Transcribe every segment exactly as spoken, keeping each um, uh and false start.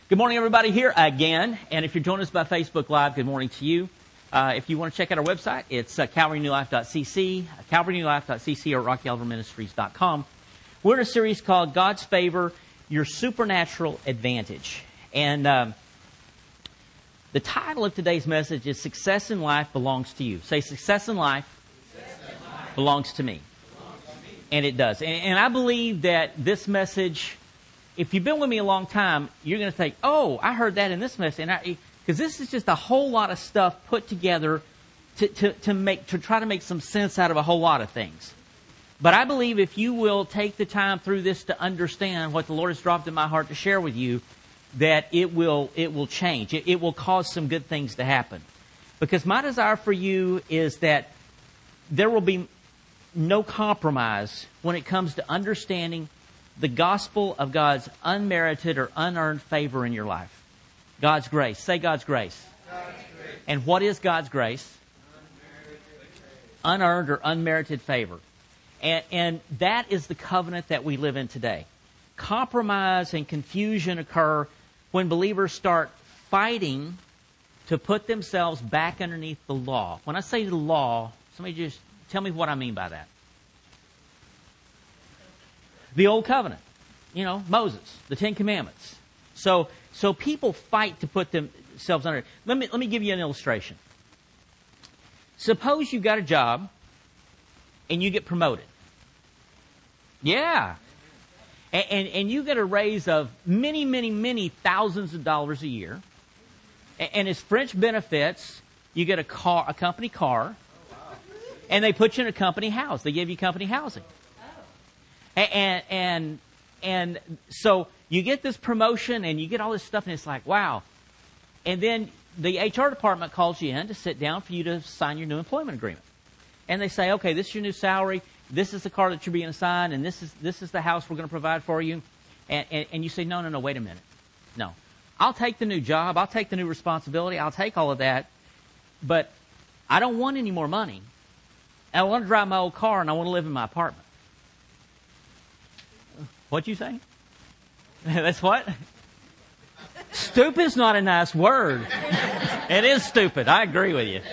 Good morning, everybody, here again. And if you're joining us by Facebook Live, good morning to you. Uh, if you want to check out our website, it's uh, calvary new life dot c c, calvary new life dot c c, or rocky oliver ministries dot com. We're in a series called God's Favor, Your Supernatural Advantage. And um, the title of today's message is Success in Life Belongs to You. Say, Success in Life, Success in life belongs to me. Belongs to me. And it does. And, and I believe that this message, if you've been with me a long time, you're going to think, oh, I heard that in this message. Because this is just a whole lot of stuff put together to, to, to make to try to make some sense out of a whole lot of things. But I believe if you will take the time through this to understand what the Lord has dropped in my heart to share with you, that it will it will change. It, it will cause some good things to happen. Because my desire for you is that there will be no compromise when it comes to understanding the gospel of God's unmerited or unearned favor in your life. God's grace. Say God's grace. God's grace. And what is God's grace? Unearned or unmerited favor. And, and that is the covenant that we live in today. Compromise and confusion occur when believers start fighting to put themselves back underneath the law. When I say the law, somebody just tell me what I mean by that. The Old Covenant, you know, Moses, the Ten Commandments. So, so people fight to put themselves under it. Let me let me give you an illustration. Suppose you got a job and you get promoted. Yeah, and, and and you get a raise of many, many, many thousands of dollars a year. And, and as French benefits, you get a car, a company car, and they put you in a company house. They give you company housing. And, and and so you get this promotion and you get all this stuff and it's like, wow. And then the H R department calls you in to sit down for you to sign your new employment agreement. And they say, okay, this is your new salary. This is the car that you're being assigned. And this is this is the house we're going to provide for you. And, and, and you say, no, no, no, wait a minute. No. I'll take the new job. I'll take the new responsibility. I'll take all of that. But I don't want any more money. I want to drive my old car and I want to live in my apartment. What'd you say? That's what? Stupid's not a nice word. It is stupid. I agree with you.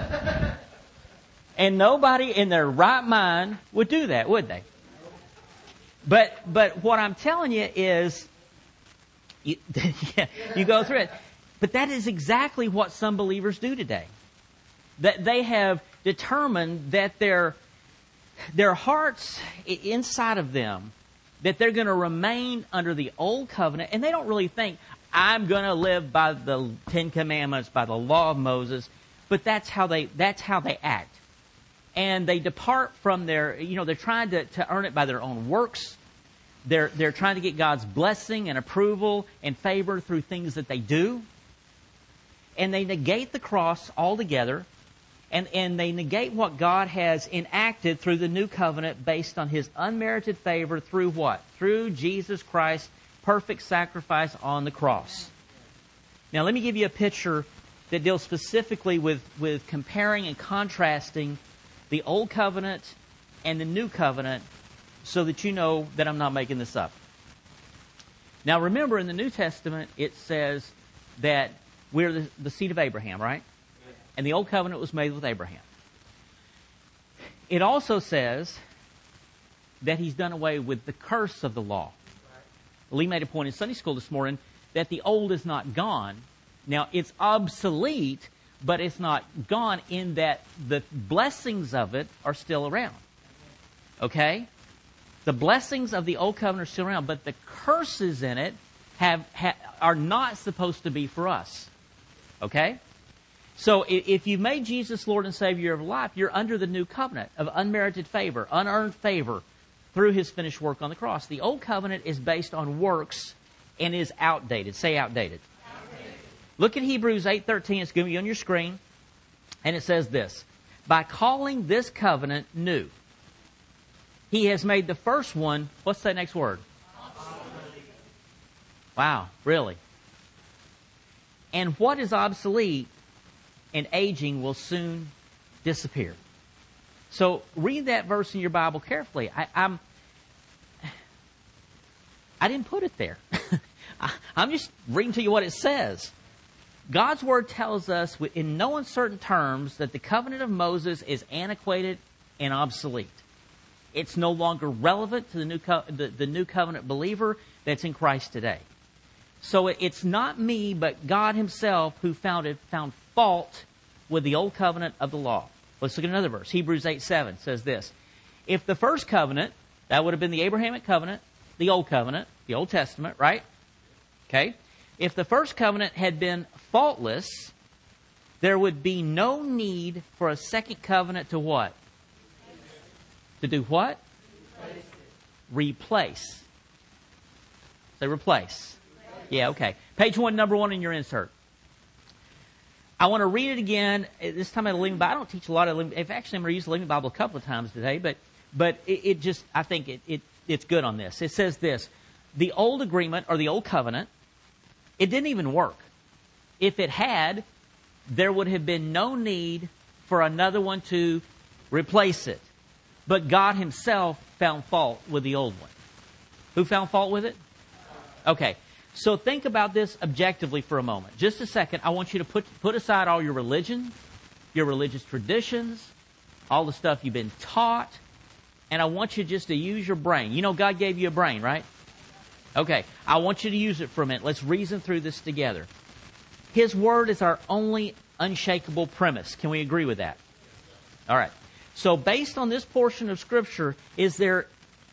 And nobody in their right mind would do that, would they? But but what I'm telling you is, you, yeah, you go through it. But that is exactly what some believers do today. That they have determined that their their hearts inside of them, that they're going to remain under the old covenant, and they don't really think, I'm going to live by the Ten Commandments, by the law of Moses, but that's how they that's how they act. And they depart from their, you know, they're trying to, to earn it by their own works. They're they're trying to get God's blessing and approval and favor through things that they do. And they negate the cross altogether. And, and they negate what God has enacted through the new covenant based on His unmerited favor through what? Through Jesus Christ's perfect sacrifice on the cross. Now let me give you a picture that deals specifically with, with comparing and contrasting the old covenant and the new covenant so that you know that I'm not making this up. Now remember, in the New Testament it says that we're the, the seed of Abraham, right? And the old covenant was made with Abraham. It also says that He's done away with the curse of the law. Lee made a point in Sunday school this morning that the old is not gone. Now, it's obsolete, but it's not gone in that the blessings of it are still around. Okay? The blessings of the old covenant are still around, but the curses in it have, have are not supposed to be for us. Okay? So if you've made Jesus Lord and Savior of life, you're under the new covenant of unmerited favor, unearned favor through His finished work on the cross. The old covenant is based on works and is outdated. Say outdated. Outdated. Look at Hebrews eight thirteen. It's going to be on your screen. And it says this: by calling this covenant new, He has made the first one, what's that next word? Obsolete. Wow, really? And what is obsolete and aging will soon disappear. So read that verse in your Bible carefully. I, I'm, I didn't put it there. I, I'm just reading to you what it says. God's Word tells us in no uncertain terms that the covenant of Moses is antiquated and obsolete. It's no longer relevant to the new, co- the, the new covenant believer that's in Christ today. So it's not me, but God Himself who found, it, found fault with the old covenant of the law. Let's look at another verse. Hebrews eight seven says this. If the first covenant, that would have been the Abrahamic covenant, the old covenant, the Old Testament, right? Okay. If the first covenant had been faultless, there would be no need for a second covenant to what? To do what? Replace. Say replace. Yeah, okay. Page one, number one in your insert. I want to read it again. This time out of Living Bible. I don't teach a lot of Living. Actually, I'm going to use the Living Bible a couple of times today, but but it, it just, I think it, it it's good on this. It says this: the old agreement or the old covenant, it didn't even work. If it had, there would have been no need for another one to replace it. But God Himself found fault with the old one. Who found fault with it? Okay. So think about this objectively for a moment. Just a second. I want you to put put aside all your religion, your religious traditions, all the stuff you've been taught, and I want you just to use your brain. You know God gave you a brain, right? Okay. I want you to use it for a minute. Let's reason through this together. His Word is our only unshakable premise. Can we agree with that? All right. So based on this portion of Scripture, is there...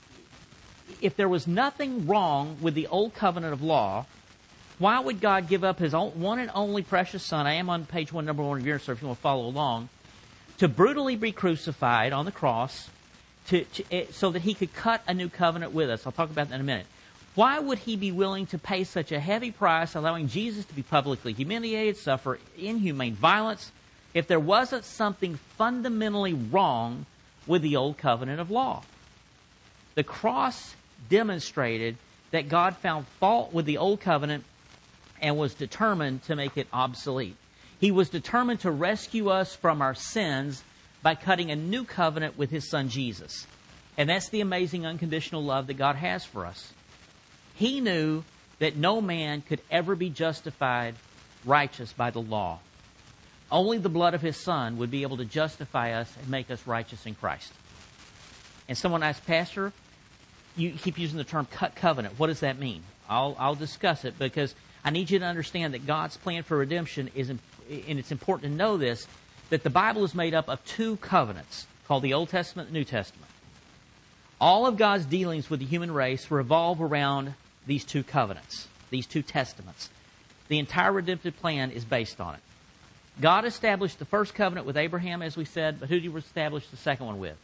if there was nothing wrong with the old covenant of law, why would God give up His own, one and only precious Son? I am on page one, number one of your, so if you want to follow along, to brutally be crucified on the cross, to, to so that He could cut a new covenant with us. I'll talk about that in a minute. Why would He be willing to pay such a heavy price, allowing Jesus to be publicly humiliated, suffer inhumane violence, if there wasn't something fundamentally wrong with the old covenant of law? The cross demonstrated that God found fault with the old covenant and was determined to make it obsolete. He was determined to rescue us from our sins by cutting a new covenant with His Son Jesus. And that's the amazing unconditional love that God has for us. He knew that no man could ever be justified righteous by the law. Only the blood of His Son would be able to justify us and make us righteous in Christ. And someone asked, Pastor, you keep using the term cut covenant. What does that mean? I'll, I'll discuss it because I need you to understand that God's plan for redemption is, and it's important to know this, that the Bible is made up of two covenants called the Old Testament and the New Testament. All of God's dealings with the human race revolve around these two covenants, these two testaments. The entire redemptive plan is based on it. God established the first covenant with Abraham, as we said, but who did He establish the second one with?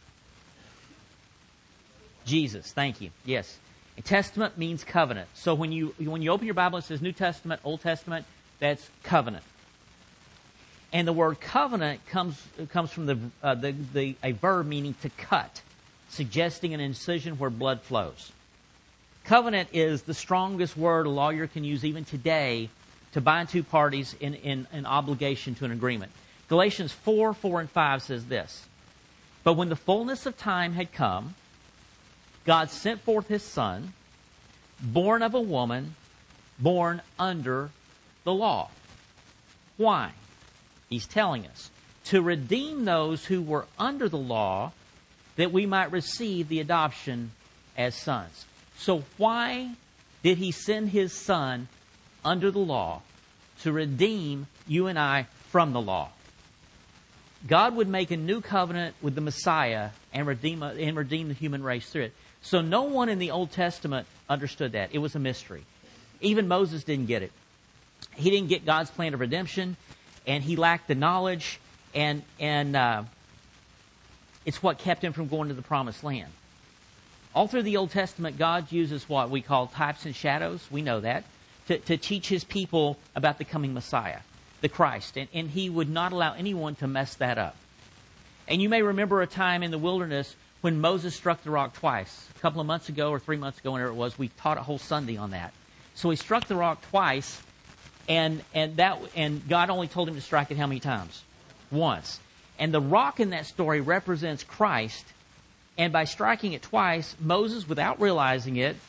Jesus, thank you. Yes. And testament means covenant. So when you when you open your Bible, it says New Testament, Old Testament, that's covenant. And the word covenant comes comes from the uh, the, the a verb meaning to cut, suggesting an incision where blood flows. Covenant is the strongest word a lawyer can use even today to bind two parties in, in an obligation to an agreement. Galatians four, four, and five says this: But when the fullness of time had come, God sent forth His Son, born of a woman, born under the law. Why? He's telling us, to redeem those who were under the law, that we might receive the adoption as sons. So why did He send His Son under the law? To redeem you and I from the law. God would make a new covenant with the Messiah and redeem, and redeem the human race through it. So no one in the Old Testament understood that. It was a mystery. Even Moses didn't get it. He didn't get God's plan of redemption, and he lacked the knowledge, and and uh, it's what kept him from going to the Promised Land. All through the Old Testament, God uses what we call types and shadows. We know that. To, to teach His people about the coming Messiah, the Christ. And, and He would not allow anyone to mess that up. And you may remember a time in the wilderness when Moses struck the rock twice. A couple of months ago or three months ago, whenever it was, we taught a whole Sunday on that. So he struck the rock twice, and and that and God only told him to strike it how many times? Once. And the rock in that story represents Christ. And by striking it twice, Moses, without realizing it,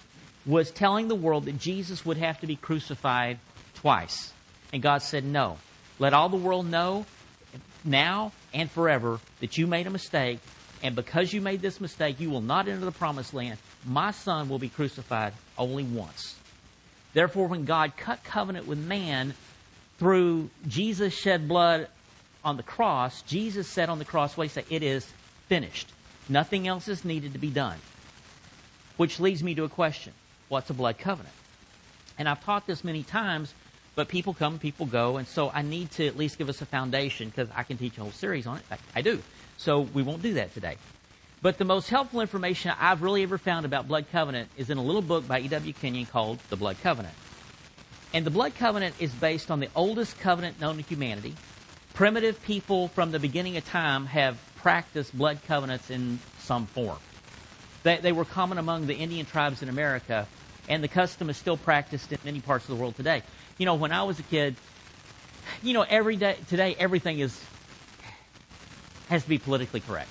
was telling the world that Jesus would have to be crucified twice. And God said, no. Let all the world know now and forever that you made a mistake. And because you made this mistake, you will not enter the promised land. My son will be crucified only once. Therefore, when God cut covenant with man through Jesus shed blood on the cross, Jesus said on the cross, what he said, it is finished. Nothing else is needed to be done. Which leads me to a question. What's a blood covenant? And I've taught this many times, but people come, people go, and so I need to at least give us a foundation because I can teach a whole series on it. In fact, I do. So we won't do that today. But the most helpful information I've really ever found about blood covenant is in a little book by E W Kenyon called The Blood Covenant. And the blood covenant is based on the oldest covenant known to humanity. Primitive people from the beginning of time have practiced blood covenants in some form. They, they were common among the Indian tribes in America, and the custom is still practiced in many parts of the world today. You know, when I was a kid, you know, every day today everything is has to be politically correct.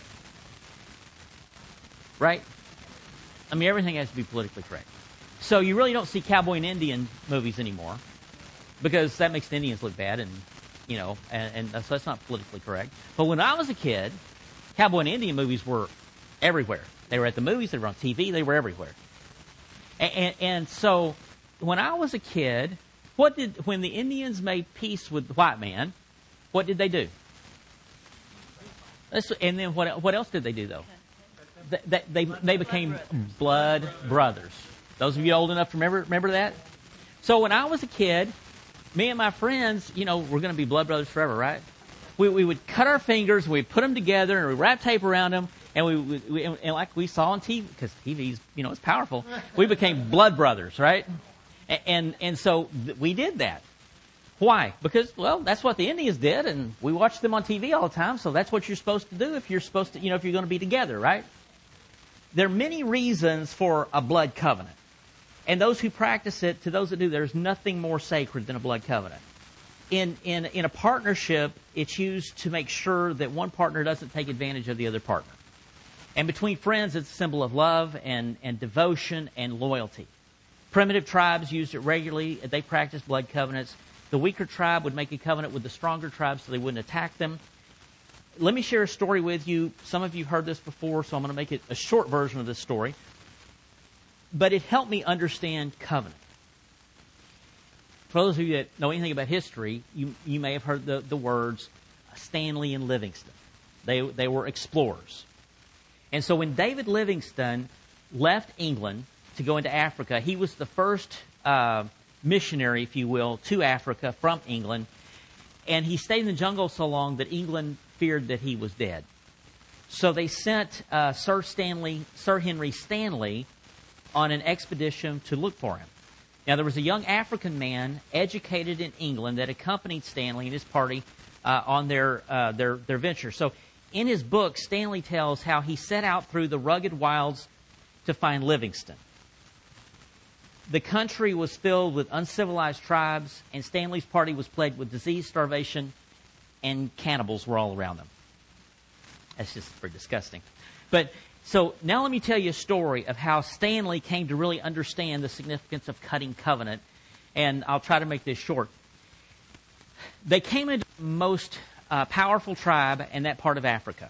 Right? I mean, everything has to be politically correct. So you really don't see cowboy and Indian movies anymore because that makes the Indians look bad, and you know, and, and so that's not politically correct. But when I was a kid, cowboy and Indian movies were everywhere. They were at the movies, they were on T V, they were everywhere. And, and, and so when I was a kid, what did when the Indians made peace with the white man, what did they do? And then what what else did they do, though? They, they, they became blood brothers. Those of you old enough to remember, remember that? So when I was a kid, me and my friends, you know, we're going to be blood brothers forever, right? We, we would cut our fingers, we'd put them together, and we wrap tape around them, and we, we and like we saw on T V, because T V's, you know, it's powerful, we became blood brothers, right? And, and, and so th- we did that. Why? Because, well, that's what the Indians did, and we watched them on T V all the time, so that's what you're supposed to do if you're supposed to, you know, if you're going to be together, right? There are many reasons for a blood covenant. And those who practice it, to those that do, there's nothing more sacred than a blood covenant. In, in, in a partnership, it's used to make sure that one partner doesn't take advantage of the other partner. And between friends, it's a symbol of love and, and devotion and loyalty. Primitive tribes used it regularly. They practiced blood covenants. The weaker tribe would make a covenant with the stronger tribe so they wouldn't attack them. Let me share a story with you. Some of you have heard this before, so I'm going to make it a short version of this story. But it helped me understand covenant. For those of you that know anything about history, you, you may have heard the, the words Stanley and Livingstone. They, they were explorers. And so when David Livingstone left England to go into Africa, he was the first uh, missionary, if you will, to Africa from England. And he stayed in the jungle so long that England feared that he was dead. So they sent uh, Sir Stanley, Sir Henry Stanley on an expedition to look for him. Now, there was a young African man educated in England that accompanied Stanley and his party uh, on their, uh, their, their venture. So in his book, Stanley tells how he set out through the rugged wilds to find Livingstone. The country was filled with uncivilized tribes, and Stanley's party was plagued with disease, starvation, and cannibals were all around them. That's just pretty disgusting. But so now let me tell you a story of how Stanley came to really understand the significance of cutting covenant, and I'll try to make this short. They came into the most uh, powerful tribe in that part of Africa.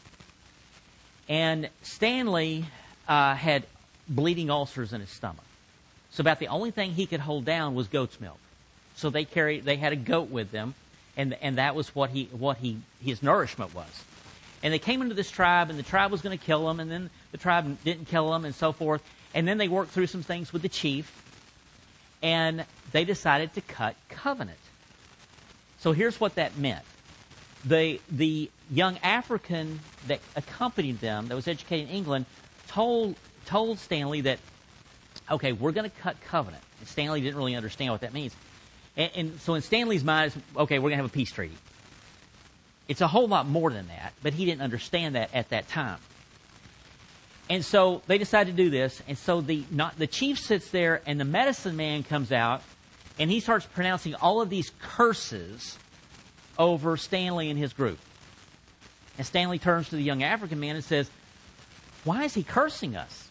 And Stanley uh, had bleeding ulcers in his stomach. So about the only thing he could hold down was goat's milk. So they carried, they had a goat with them, and and that was what he what he his nourishment was. And they came into this tribe, and the tribe was going to kill him, and then the tribe didn't kill him, and so forth. And then they worked through some things with the chief, and they decided to cut covenant. So here's what that meant. The the young African that accompanied them, that was educated in England, told told Stanley that, okay, we're going to cut covenant. And Stanley didn't really understand what that means. And, and so in Stanley's mind, it's, okay, we're going to have a peace treaty. It's a whole lot more than that, but he didn't understand that at that time. And so they decided to do this, and so the not, the chief sits there, and the medicine man comes out, and he starts pronouncing all of these curses over Stanley and his group. And Stanley turns to the young African man and says, why is he cursing us?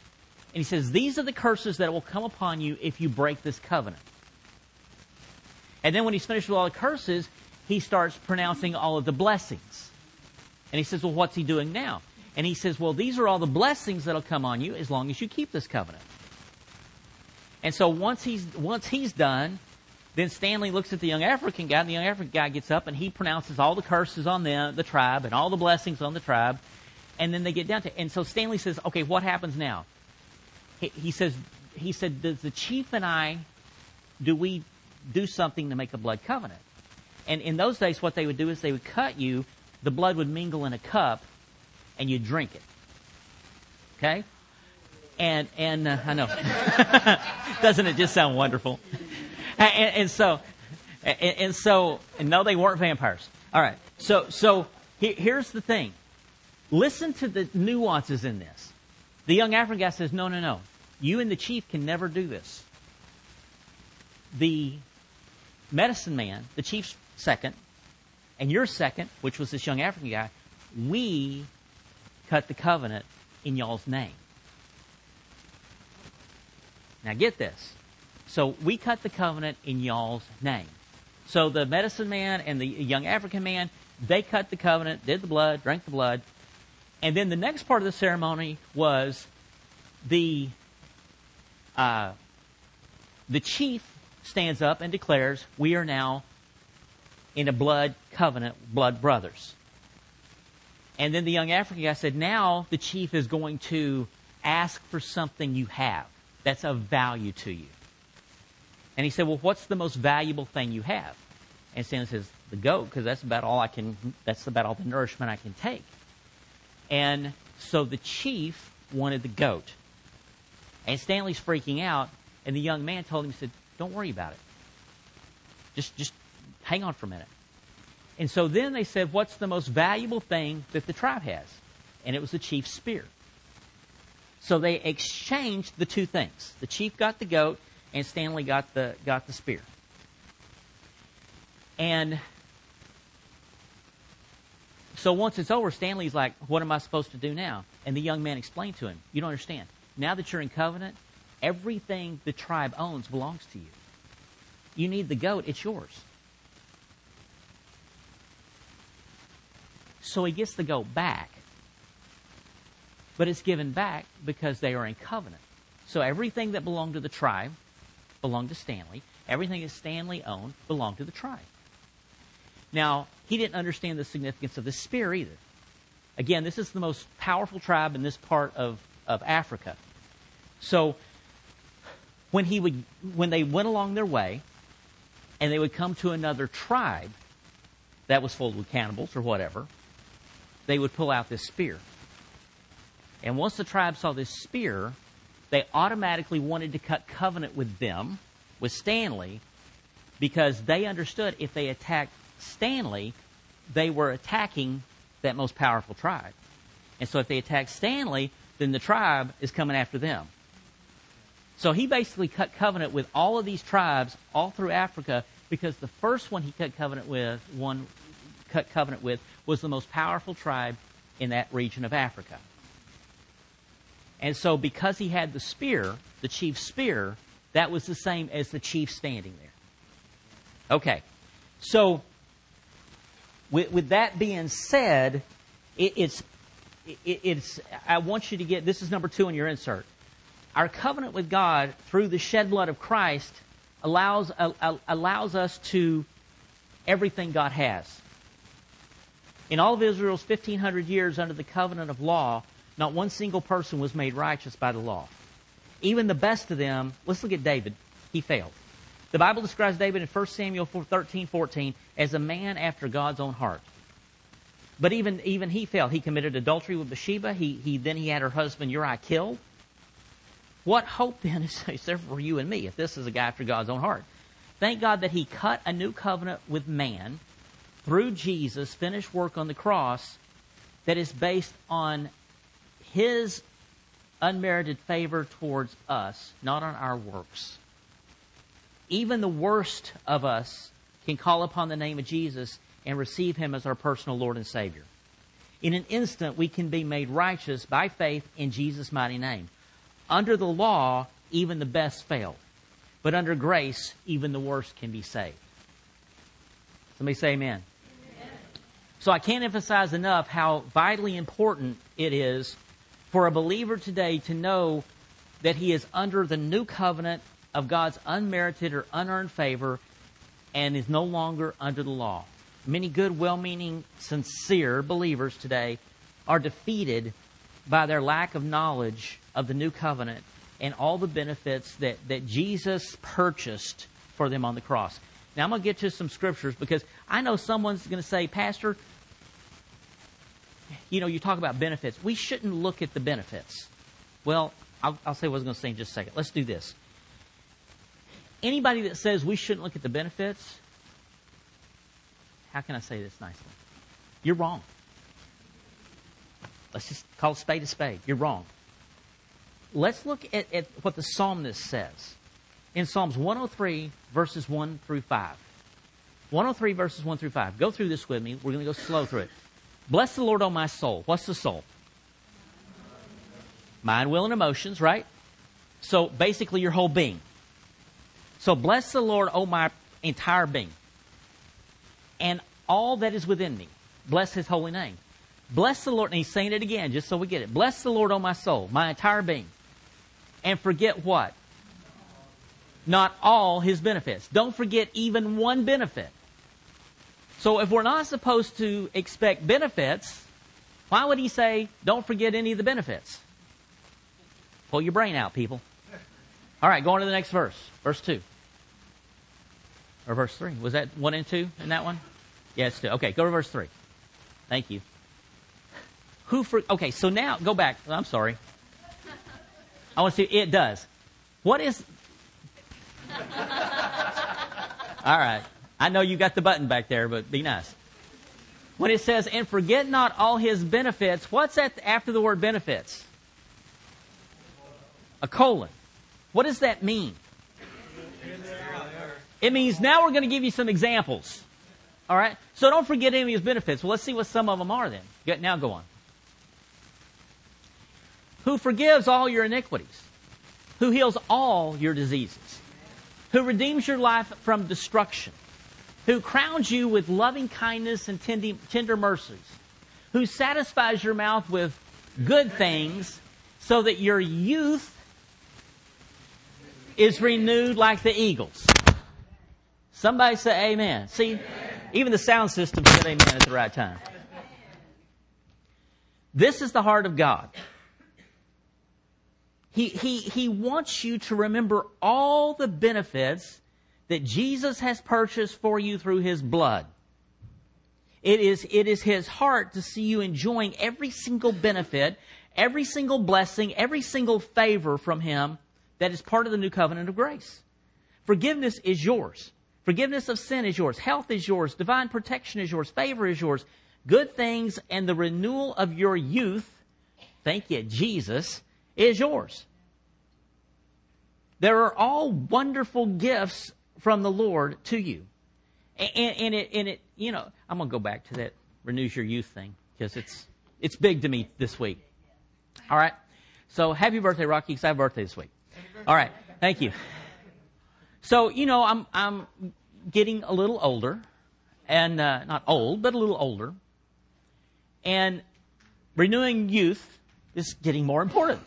And he says, these are the curses that will come upon you if you break this covenant. And then when he's finished with all the curses, he starts pronouncing all of the blessings. And he says, well, what's he doing now? And he says, well, these are all the blessings that will come on you as long as you keep this covenant. And so once he's once he's done, then Stanley looks at the young African guy, and the young African guy gets up and he pronounces all the curses on them, the tribe, and all the blessings on the tribe. And then they get down to, and so Stanley says, okay, what happens now? He, he says, he said, does the chief and I, do we do something to make a blood covenant? And in those days, what they would do is they would cut you, the blood would mingle in a cup, and you'd drink it. Okay? And, and uh, I know. Doesn't it just sound wonderful? And, and so, and, and so, and no, they weren't vampires. All right. So, so he, here's the thing. Listen to the nuances in this. The young African guy says, no, no, no. You and the chief can never do this. The medicine man, the chief's second, and your second, which was this young African guy, we cut the covenant in y'all's name. Now get this. So we cut the covenant in y'all's name. So the medicine man and the young African man, they cut the covenant, did the blood, drank the blood. And then the next part of the ceremony was the uh, the chief stands up and declares, we are now in a blood covenant, blood brothers. And then the young African guy said, now the chief is going to ask for something you have that's of value to you. And he said, well, what's the most valuable thing you have? And Stanley says, the goat, because that's about all I can, that's about all the nourishment I can take. And so the chief wanted the goat. And Stanley's freaking out, and the young man told him, he said, don't worry about it. Just, just hang on for a minute. And so then they said, what's the most valuable thing that the tribe has? And it was the chief's spear. So they exchanged the two things. The chief got the goat, and Stanley got the got the spear. And so once it's over, Stanley's like, what am I supposed to do now? And the young man explained to him, you don't understand. Now that you're in covenant, everything the tribe owns belongs to you. You need the goat, it's yours. So he gets the goat back. But it's given back because they are in covenant. So everything that belonged to the tribe belonged to Stanley. Everything that Stanley owned belonged to the tribe. Now, he didn't understand the significance of the spear either. Again, this is the most powerful tribe in this part of, of Africa. So when he would, when they went along their way, and they would come to another tribe that was full with cannibals or whatever, they would pull out this spear. And once the tribe saw this spear, they automatically wanted to cut covenant with them, with Stanley, because they understood if they attacked Stanley, they were attacking that most powerful tribe. And so if they attacked Stanley, then the tribe is coming after them. So he basically cut covenant with all of these tribes all through Africa, because the first one he cut covenant with, one cut covenant with, was the most powerful tribe in that region of Africa. And so because he had the spear, the chief's spear, that was the same as the chief standing there. Okay. So with, with that being said, it, it's, it, it's, I want you to get, this is number two in your insert. Our covenant with God through the shed blood of Christ allows, uh, allows us to everything God has. In all of Israel's fifteen hundred years under the covenant of law, not one single person was made righteous by the law. Even the best of them, let's look at David. He failed. The Bible describes David in First Samuel thirteen fourteen as a man after God's own heart. But even, even he failed. He committed adultery with Bathsheba. He, he, then he had her husband Uriah killed. What hope then is, is there for you and me if this is a guy after God's own heart? Thank God that he cut a new covenant with man through Jesus' finished work on the cross that is based on his unmerited favor towards us, not on our works. Even the worst of us can call upon the name of Jesus and receive him as our personal Lord and Savior. In an instant, we can be made righteous by faith in Jesus' mighty name. under the law, even the best fail. But under grace, even the worst can be saved. Somebody say amen. Amen. So I can't emphasize enough how vitally important it is for a believer today to know that he is under the new covenant of God's unmerited or unearned favor and is no longer under the law. Many good, well-meaning, sincere believers today are defeated by their lack of knowledge of the new covenant and all the benefits that, that Jesus purchased for them on the cross. Now, I'm going to get to some scriptures because I know someone's going to say, Pastor, you know, you talk about benefits. We shouldn't look at the benefits. Well, I'll, I'll say what I was going to say in just a second. Let's do this. Anybody that says we shouldn't look at the benefits, how can I say this nicely? You're wrong. Let's just call a spade a spade. You're wrong. Let's look at, at what the psalmist says. In Psalms one oh three, verses one through five. one oh three, verses one through five. Go through this with me. We're going to go slow through it. Bless the Lord, O my soul. What's the soul? Mind, will, and emotions, right? So basically your whole being. So bless the Lord, O my entire being. And all that is within me. Bless His holy name. Bless the Lord. And he's saying it again, just so we get it. Bless the Lord, O my soul, my entire being. And forget what? Not all His benefits. Don't forget even one benefit. So if we're not supposed to expect benefits, why would He say, don't forget any of the benefits? Pull your brain out, people. All right, go on to the next verse. Verse two. Or verse three. Was that one and two in that one? Yeah, it's two. Okay, go to verse three. Thank you. Who for? Okay, so now, go back. I'm sorry. I want to see. It does. What is... All right. I know you got the button back there, but be nice. When it says, and forget not all His benefits, what's that after the word benefits? A colon. What does that mean? It means now we're going to give you some examples. All right? So don't forget any of His benefits. Well, let's see what some of them are then. Get, now go on. Who forgives all your iniquities. Who heals all your diseases. Who redeems your life from destruction. Who crowns you with loving kindness and tender, tender mercies. Who satisfies your mouth with good things so that your youth is renewed like the eagles. Somebody say amen. See, amen. Even the sound system said amen at the right time. This is the heart of God. He, he, he wants you to remember all the benefits that Jesus has purchased for you through His blood. It is, it is His heart to see you enjoying every single benefit, every single blessing, every single favor from Him that is part of the new covenant of grace. Forgiveness is yours. Forgiveness of sin is yours. Health is yours. Divine protection is yours. Favor is yours. Good things and the renewal of your youth, thank you, Jesus, is yours. There are all wonderful gifts from the Lord to you. And, and, it, and it, you know, I'm going to go back to that renews your youth thing because it's, it's big to me this week. All right. So happy birthday, Rocky, because I have a birthday this week. All right. Thank you. So, you know, I'm, I'm getting a little older and, uh, not old, but a little older. And renewing youth is getting more important.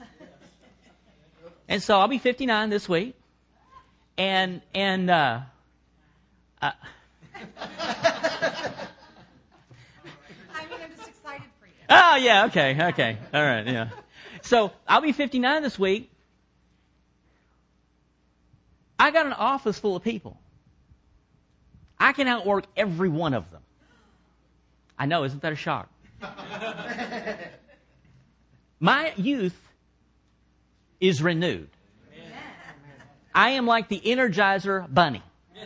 And so I'll be fifty-nine this week. And, and, uh, uh I mean, I'm just excited for you. Oh, yeah, okay, okay. All right, yeah. So I'll be fifty-nine this week. I got an office full of people. I can outwork every one of them. I know, isn't that a shock? My youth is renewed. I am like the Energizer Bunny.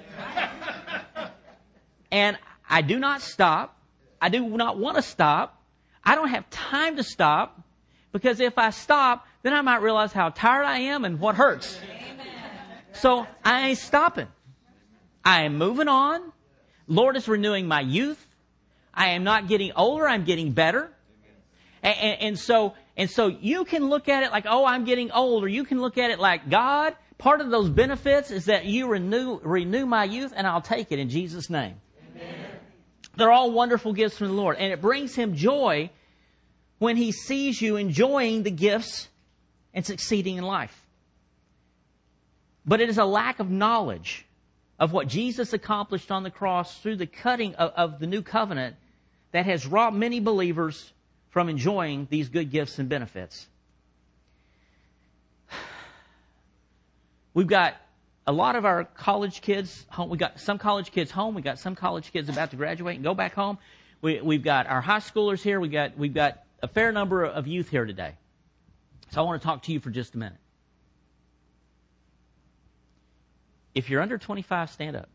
And I do not stop. I do not want to stop. I don't have time to stop, because if I stop, then I might realize how tired I am and what hurts. So I ain't stopping. I am moving on. Lord is renewing my youth. I am not getting older. I'm getting better. And, and, and so And so you can look at it like, oh, I'm getting old, or you can look at it like, God, part of those benefits is that you renew renew my youth, and I'll take it in Jesus' name. Amen. They're all wonderful gifts from the Lord. And it brings Him joy when He sees you enjoying the gifts and succeeding in life. But it is a lack of knowledge of what Jesus accomplished on the cross through the cutting of, of the new covenant that has robbed many believers from enjoying these good gifts and benefits. We've got a lot of our college kids home. We got some college kids home. We got some college kids about to graduate and go back home. We, we've got our high schoolers here. We got we've got a fair number of youth here today. So I want to talk to you for just a minute. If you're under twenty-five, stand up.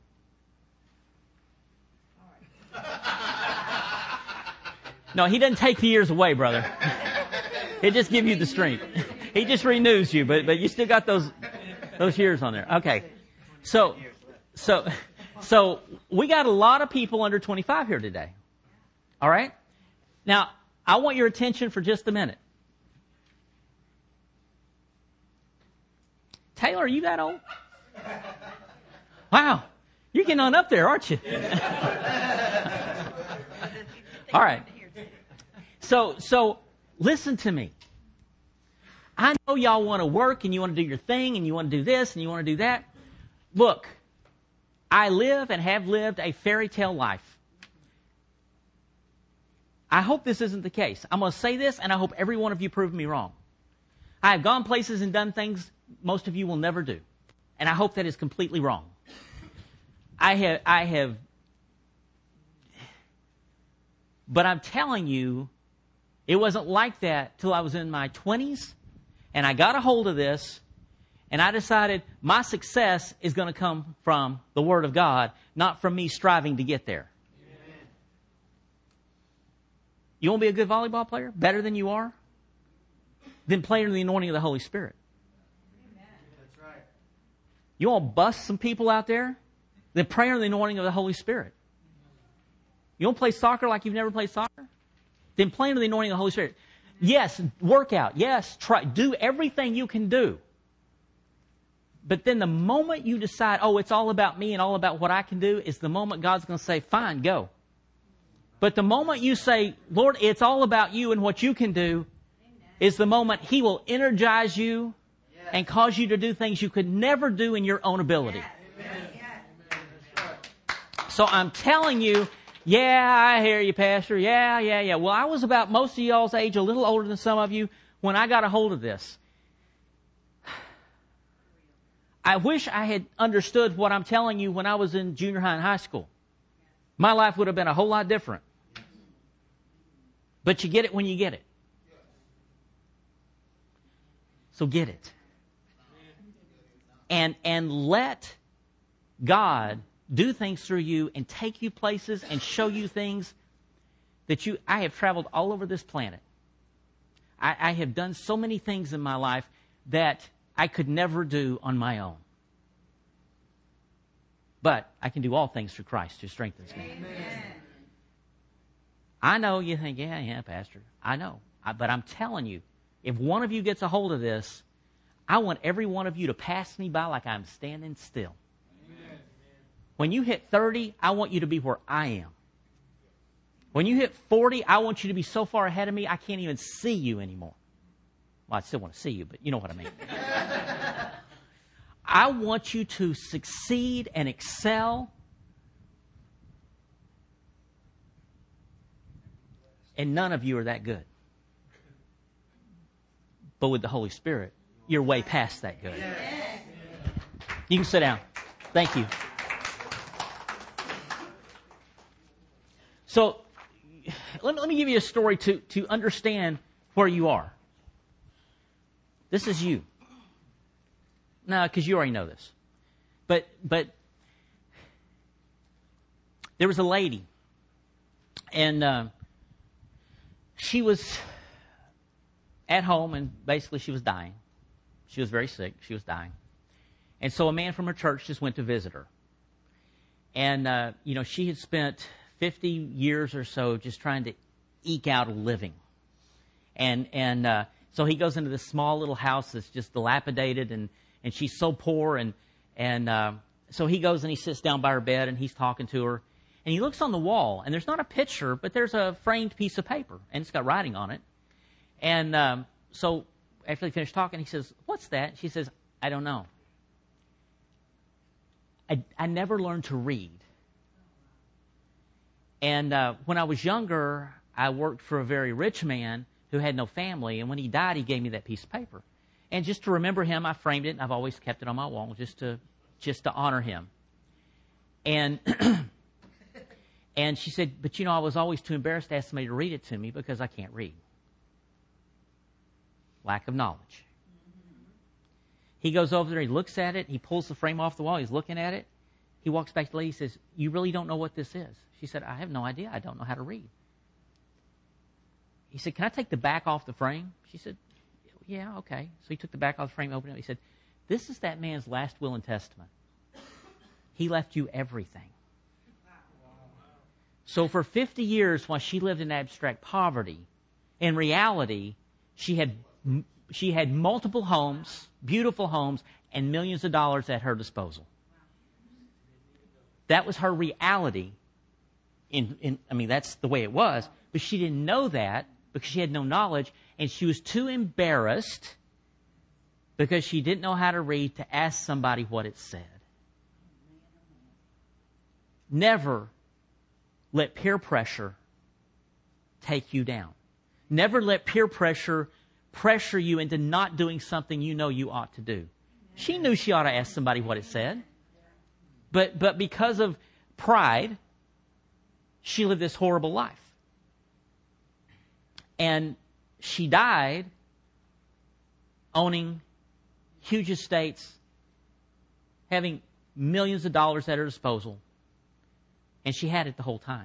No, He doesn't take the years away, brother. He just gives you the strength. He just renews you, but but you still got those those years on there. Okay. So so so we got a lot of people under twenty-five here today. All right? Now, I want your attention for just a minute. Taylor, are you that old? Wow. You're getting on up there, aren't you? All right. So, so listen to me. I know y'all want to work and you want to do your thing and you want to do this and you want to do that. Look, I live and have lived a fairy tale life. I hope this isn't the case. I'm going to say this, and I hope every one of you prove me wrong. I have gone places and done things most of you will never do. And I hope that is completely wrong. I have, I have, but I'm telling you, it wasn't like that till I was in my twenties, and I got a hold of this, and I decided my success is going to come from the Word of God, not from me striving to get there. Amen. You want to be a good volleyball player? Better than you are? Then play under the anointing of the Holy Spirit. Amen. That's right. You want to bust some people out there? Then pray under the anointing of the Holy Spirit. You want to play soccer like you've never played soccer? Then play under the anointing of the Holy Spirit. Yes, work out. Yes, try. Do everything you can do. But then the moment you decide, oh, it's all about me and all about what I can do, is the moment God's going to say, fine, go. But the moment you say, Lord, it's all about you and what you can do, is the moment He will energize you and cause you to do things you could never do in your own ability. So I'm telling you, yeah, I hear you, Pastor. Yeah, yeah, yeah. Well, I was about most of y'all's age, a little older than some of you, when I got a hold of this. I wish I had understood what I'm telling you when I was in junior high and high school. My life would have been a whole lot different. But you get it when you get it. So get it. And, and let God do things through you and take you places and show you things that you... I have traveled all over this planet. I, I have done so many things in my life that I could never do on my own. But I can do all things through Christ who strengthens me. Amen. I know you think, yeah, yeah, Pastor. I know. I, but I'm telling you, if one of you gets a hold of this, I want every one of you to pass me by like I'm standing still. Amen. When you hit thirty, I want you to be where I am. When you hit forty, I want you to be so far ahead of me, I can't even see you anymore. Well, I still want to see you, but you know what I mean. I want you to succeed and excel. And none of you are that good. But with the Holy Spirit, you're way past that good. You can sit down. Thank you. So, let me, let me give you a story to, to understand where you are. This is you. No, because you already know this. But, but there was a lady, and uh, she was at home, and basically she was dying. She was very sick. She was dying. And so a man from her church just went to visit her. And, uh, you know, she had spent fifty years or so just trying to eke out a living. And and uh, so he goes into this small little house that's just dilapidated, and, and she's so poor. And, and uh, so he goes and he sits down by her bed, and he's talking to her. And he looks on the wall, and there's not a picture, but there's a framed piece of paper, and it's got writing on it. And um, so after they finish talking, he says, "What's that?" She says, "I don't know. I, I never learned to read. And uh, when I was younger, I worked for a very rich man who had no family, and when he died, he gave me that piece of paper. And just to remember him, I framed it, and I've always kept it on my wall just to just to honor him." And and she said, "But you know, I was always too embarrassed to ask somebody to read it to me because I can't read. Lack of knowledge." He goes over there, he looks at it, he pulls the frame off the wall, he's looking at it. He walks back to the lady, he says, "You really don't know what this is?" She said, "I have no idea. I don't know how to read." He said, "Can I take the back off the frame?" She said, "Yeah, okay." So he took the back off the frame, opened it. He said, "This is that man's last will and testament. He left you everything." So for fifty years, while she lived in abstract poverty, in reality, she had she had multiple homes, beautiful homes, and millions of dollars at her disposal. That was her reality. In, in I mean, that's the way it was. But she didn't know that because she had no knowledge, and she was too embarrassed because she didn't know how to read to ask somebody what it said. Never let peer pressure take you down. Never let peer pressure pressure you into not doing something you know you ought to do. She knew she ought to ask somebody what it said. But but because of pride, she lived this horrible life. And she died owning huge estates, having millions of dollars at her disposal. And she had it the whole time.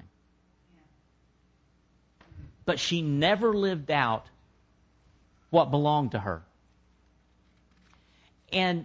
But she never lived out what belonged to her. And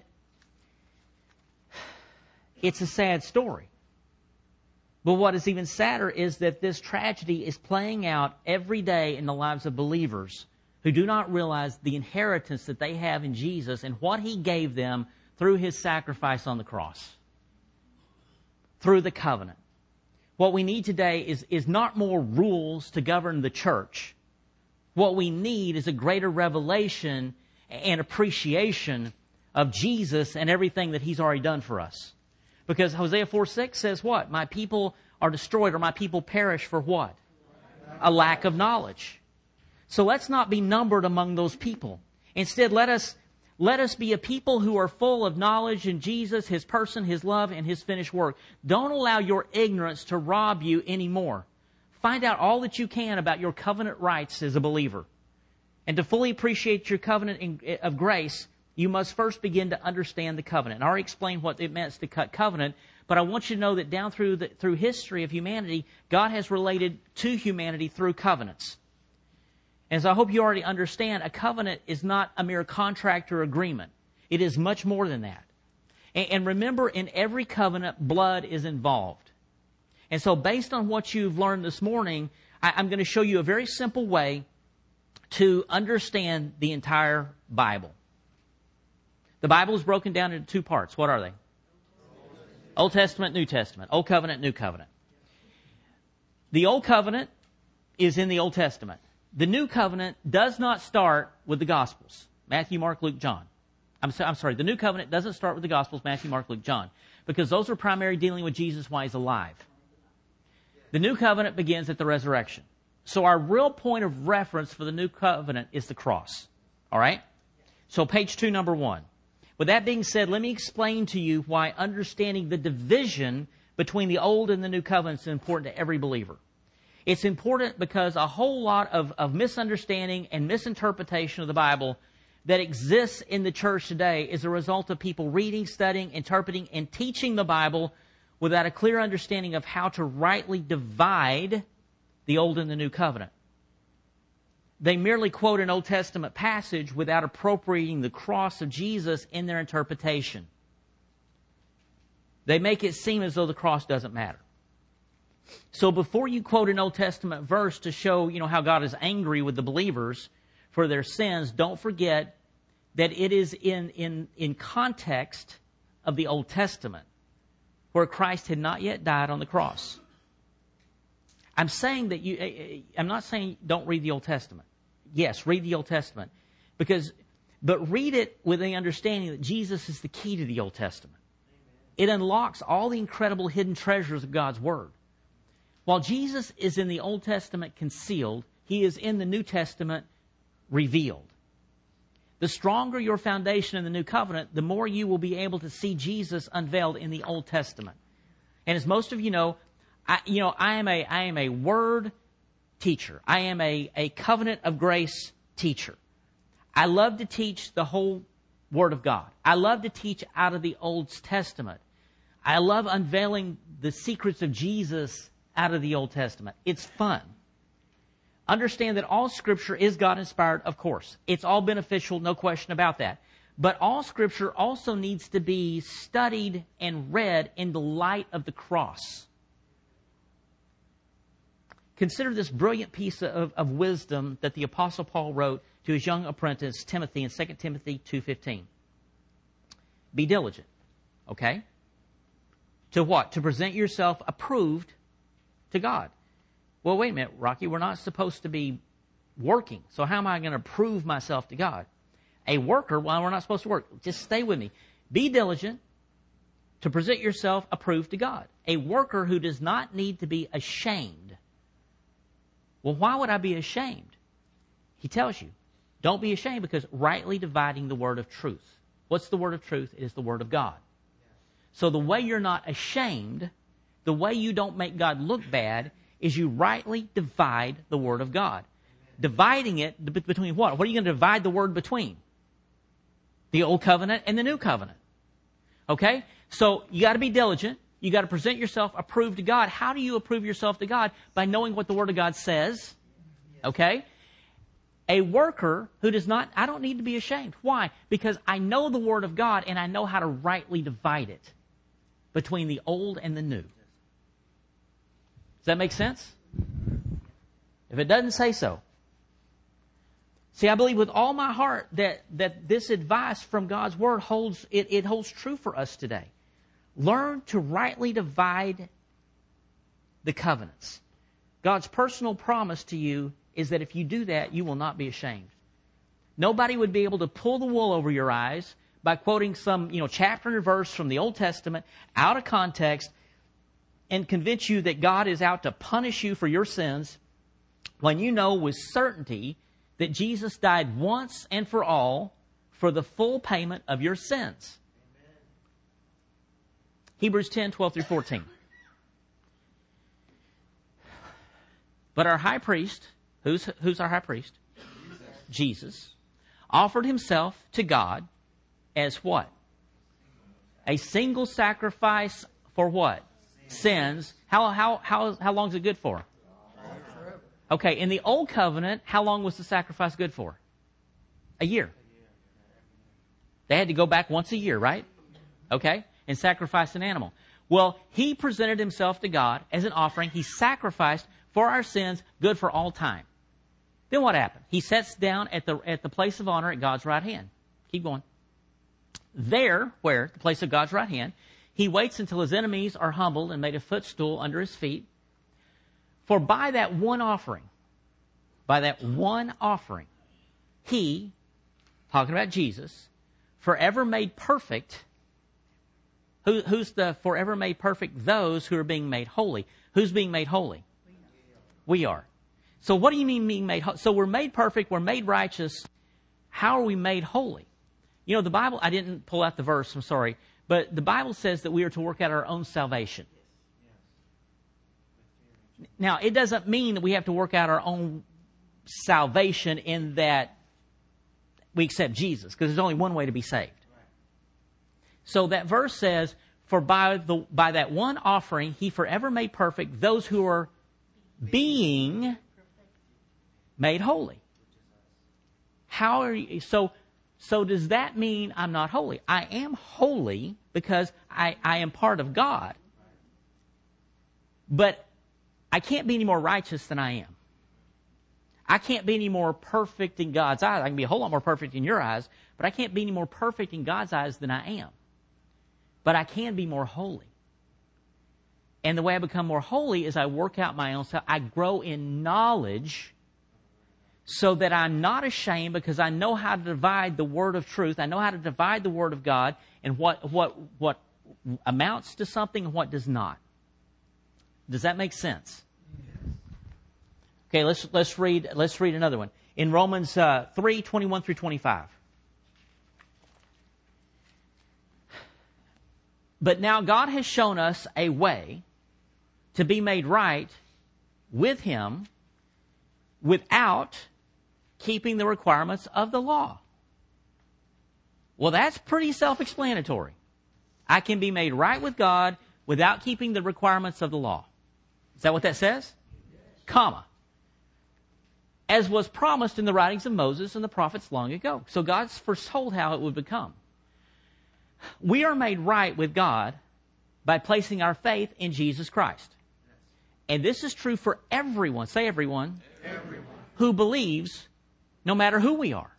it's a sad story. But what is even sadder is that this tragedy is playing out every day in the lives of believers who do not realize the inheritance that they have in Jesus and what He gave them through His sacrifice on the cross, through the covenant. What we need today is, is not more rules to govern the church. What we need is a greater revelation and appreciation of Jesus and everything that He's already done for us. Because Hosea four six says what? My people are destroyed, or my people perish for what? A lack of knowledge. So let's not be numbered among those people. Instead, let us let us be a people who are full of knowledge in Jesus, His person, His love, and His finished work. Don't allow your ignorance to rob you anymore. Find out all that you can about your covenant rights as a believer. And to fully appreciate your covenant of grace, you must first begin to understand the covenant. And I already explained what it meant to cut covenant, but I want you to know that down through the through history of humanity, God has related to humanity through covenants. As I hope you already understand, a covenant is not a mere contract or agreement. It is much more than that. And, and remember, in every covenant, blood is involved. And so based on what you've learned this morning, I, I'm going to show you a very simple way to understand the entire Bible. The Bible is broken down into two parts. What are they? Old Testament, New Testament. Old Covenant, New Covenant. The Old Covenant is in the Old Testament. The New Covenant does not start with the Gospels. Matthew, Mark, Luke, John. I'm, so, I'm sorry, the New Covenant doesn't start with the Gospels, Matthew, Mark, Luke, John. Because those are primarily dealing with Jesus while He's alive. The New Covenant begins at the resurrection. So our real point of reference for the New Covenant is the cross. All right? So page two, number one. With that being said, let me explain to you why understanding the division between the Old and the New Covenants is important to every believer. It's important because a whole lot of, of misunderstanding and misinterpretation of the Bible that exists in the church today is a result of people reading, studying, interpreting, and teaching the Bible without a clear understanding of how to rightly divide the Old and the New Covenant. They merely quote an Old Testament passage without appropriating the cross of Jesus in their interpretation. They make it seem as though the cross doesn't matter. So before you quote an Old Testament verse to show, you know, how God is angry with the believers, for their sins, don't forget that it is in, in, in context of the Old Testament, where Christ had not yet died on the cross. I'm saying that you, I'm not saying don't read the Old Testament. Yes, read the Old Testament. Because, but read it with the understanding that Jesus is the key to the Old Testament. It unlocks all the incredible hidden treasures of God's Word. While Jesus is in the Old Testament concealed, He is in the New Testament revealed. The stronger your foundation in the New Covenant, the more you will be able to see Jesus unveiled in the Old Testament. And as most of you know, I, you know, I am a, I am a Word teacher. I am a, a Covenant of Grace teacher. I love to teach the whole Word of God. I love to teach out of the Old Testament. I love unveiling the secrets of Jesus out of the Old Testament. It's fun. Understand that all Scripture is God-inspired, of course. It's all beneficial, no question about that. But all Scripture also needs to be studied and read in the light of the cross. Consider this brilliant piece of, of wisdom that the Apostle Paul wrote to his young apprentice Timothy in Second Timothy two fifteen. Be diligent, okay? To what? To present yourself approved to God. Well, wait a minute, Rocky, we're not supposed to be working. So how am I going to prove myself to God? A worker, well, we're not supposed to work. Just stay with me. Be diligent to present yourself approved to God. A worker who does not need to be ashamed. Well, why would I be ashamed? He tells you, don't be ashamed, because rightly dividing the word of truth. What's the word of truth? It is the word of God. So the way you're not ashamed, the way you don't make God look bad, is you rightly divide the Word of God. Dividing it between what? What are you going to divide the Word between? The Old Covenant and the New Covenant. Okay? So you got to be diligent. You got to present yourself approved to God. How do you approve yourself to God? By knowing what the Word of God says. Okay? A worker who does not, I don't need to be ashamed. Why? Because I know the Word of God and I know how to rightly divide it between the old and the new. Does that make sense? If it doesn't, say so. See, I believe with all my heart that, that this advice from God's Word holds, it, it holds true for us today. Learn to rightly divide the covenants. God's personal promise to you is that if you do that, you will not be ashamed. Nobody would be able to pull the wool over your eyes by quoting some, you know, chapter and verse from the Old Testament out of context and convince you that God is out to punish you for your sins, when you know with certainty that Jesus died once and for all for the full payment of your sins. Amen. Hebrews ten, twelve through fourteen. But our high priest, who's, who's our high priest? Jesus. Jesus, offered himself to God as what? A single sacrifice for what? Sins. How, how, how, how long is it good for? Okay, in the Old Covenant, how long was the sacrifice good for? A year. They had to go back once a year, right? Okay, and sacrifice an animal. Well, he presented himself to God as an offering. He sacrificed for our sins, good for all time. Then what happened? He sits down at the, at the place of honor at God's right hand. Keep going. There, where? The place of God's right hand. He waits until his enemies are humbled and made a footstool under his feet. For by that one offering, by that one offering, he, talking about Jesus, forever made perfect. Who, who's the forever made perfect? Those who are being made holy. Who's being made holy? We are. So what do you mean being made holy? So we're made perfect, we're made righteous. How are we made holy? You know, the Bible, I didn't pull out the verse, I'm sorry. But the Bible says that we are to work out our own salvation. Now, it doesn't mean that we have to work out our own salvation in that we accept Jesus, because there's only one way to be saved. So that verse says, for by the by that one offering, he forever made perfect those who are being made holy. How are you? So, so does that mean I'm not holy? I am holy because I, I am part of God. But I can't be any more righteous than I am. I can't be any more perfect in God's eyes. I can be a whole lot more perfect in your eyes, but I can't be any more perfect in God's eyes than I am. But I can be more holy. And the way I become more holy is I work out my own self. I grow in knowledge so that I'm not ashamed because I know how to divide the word of truth. I know how to divide the word of God and what what what amounts to something and what does not. Does that make sense? Okay, let's let's read let's read another one. In Romans uh, three, twenty-one through twenty-five. But now God has shown us a way to be made right with Him without keeping the requirements of the law. Well, that's pretty self-explanatory. I can be made right with God without keeping the requirements of the law. Is that what that says? Comma. As was promised in the writings of Moses and the prophets long ago. So God's foretold how it would become. We are made right with God by placing our faith in Jesus Christ. And this is true for everyone, say everyone, everyone. Who believes, no matter who we are.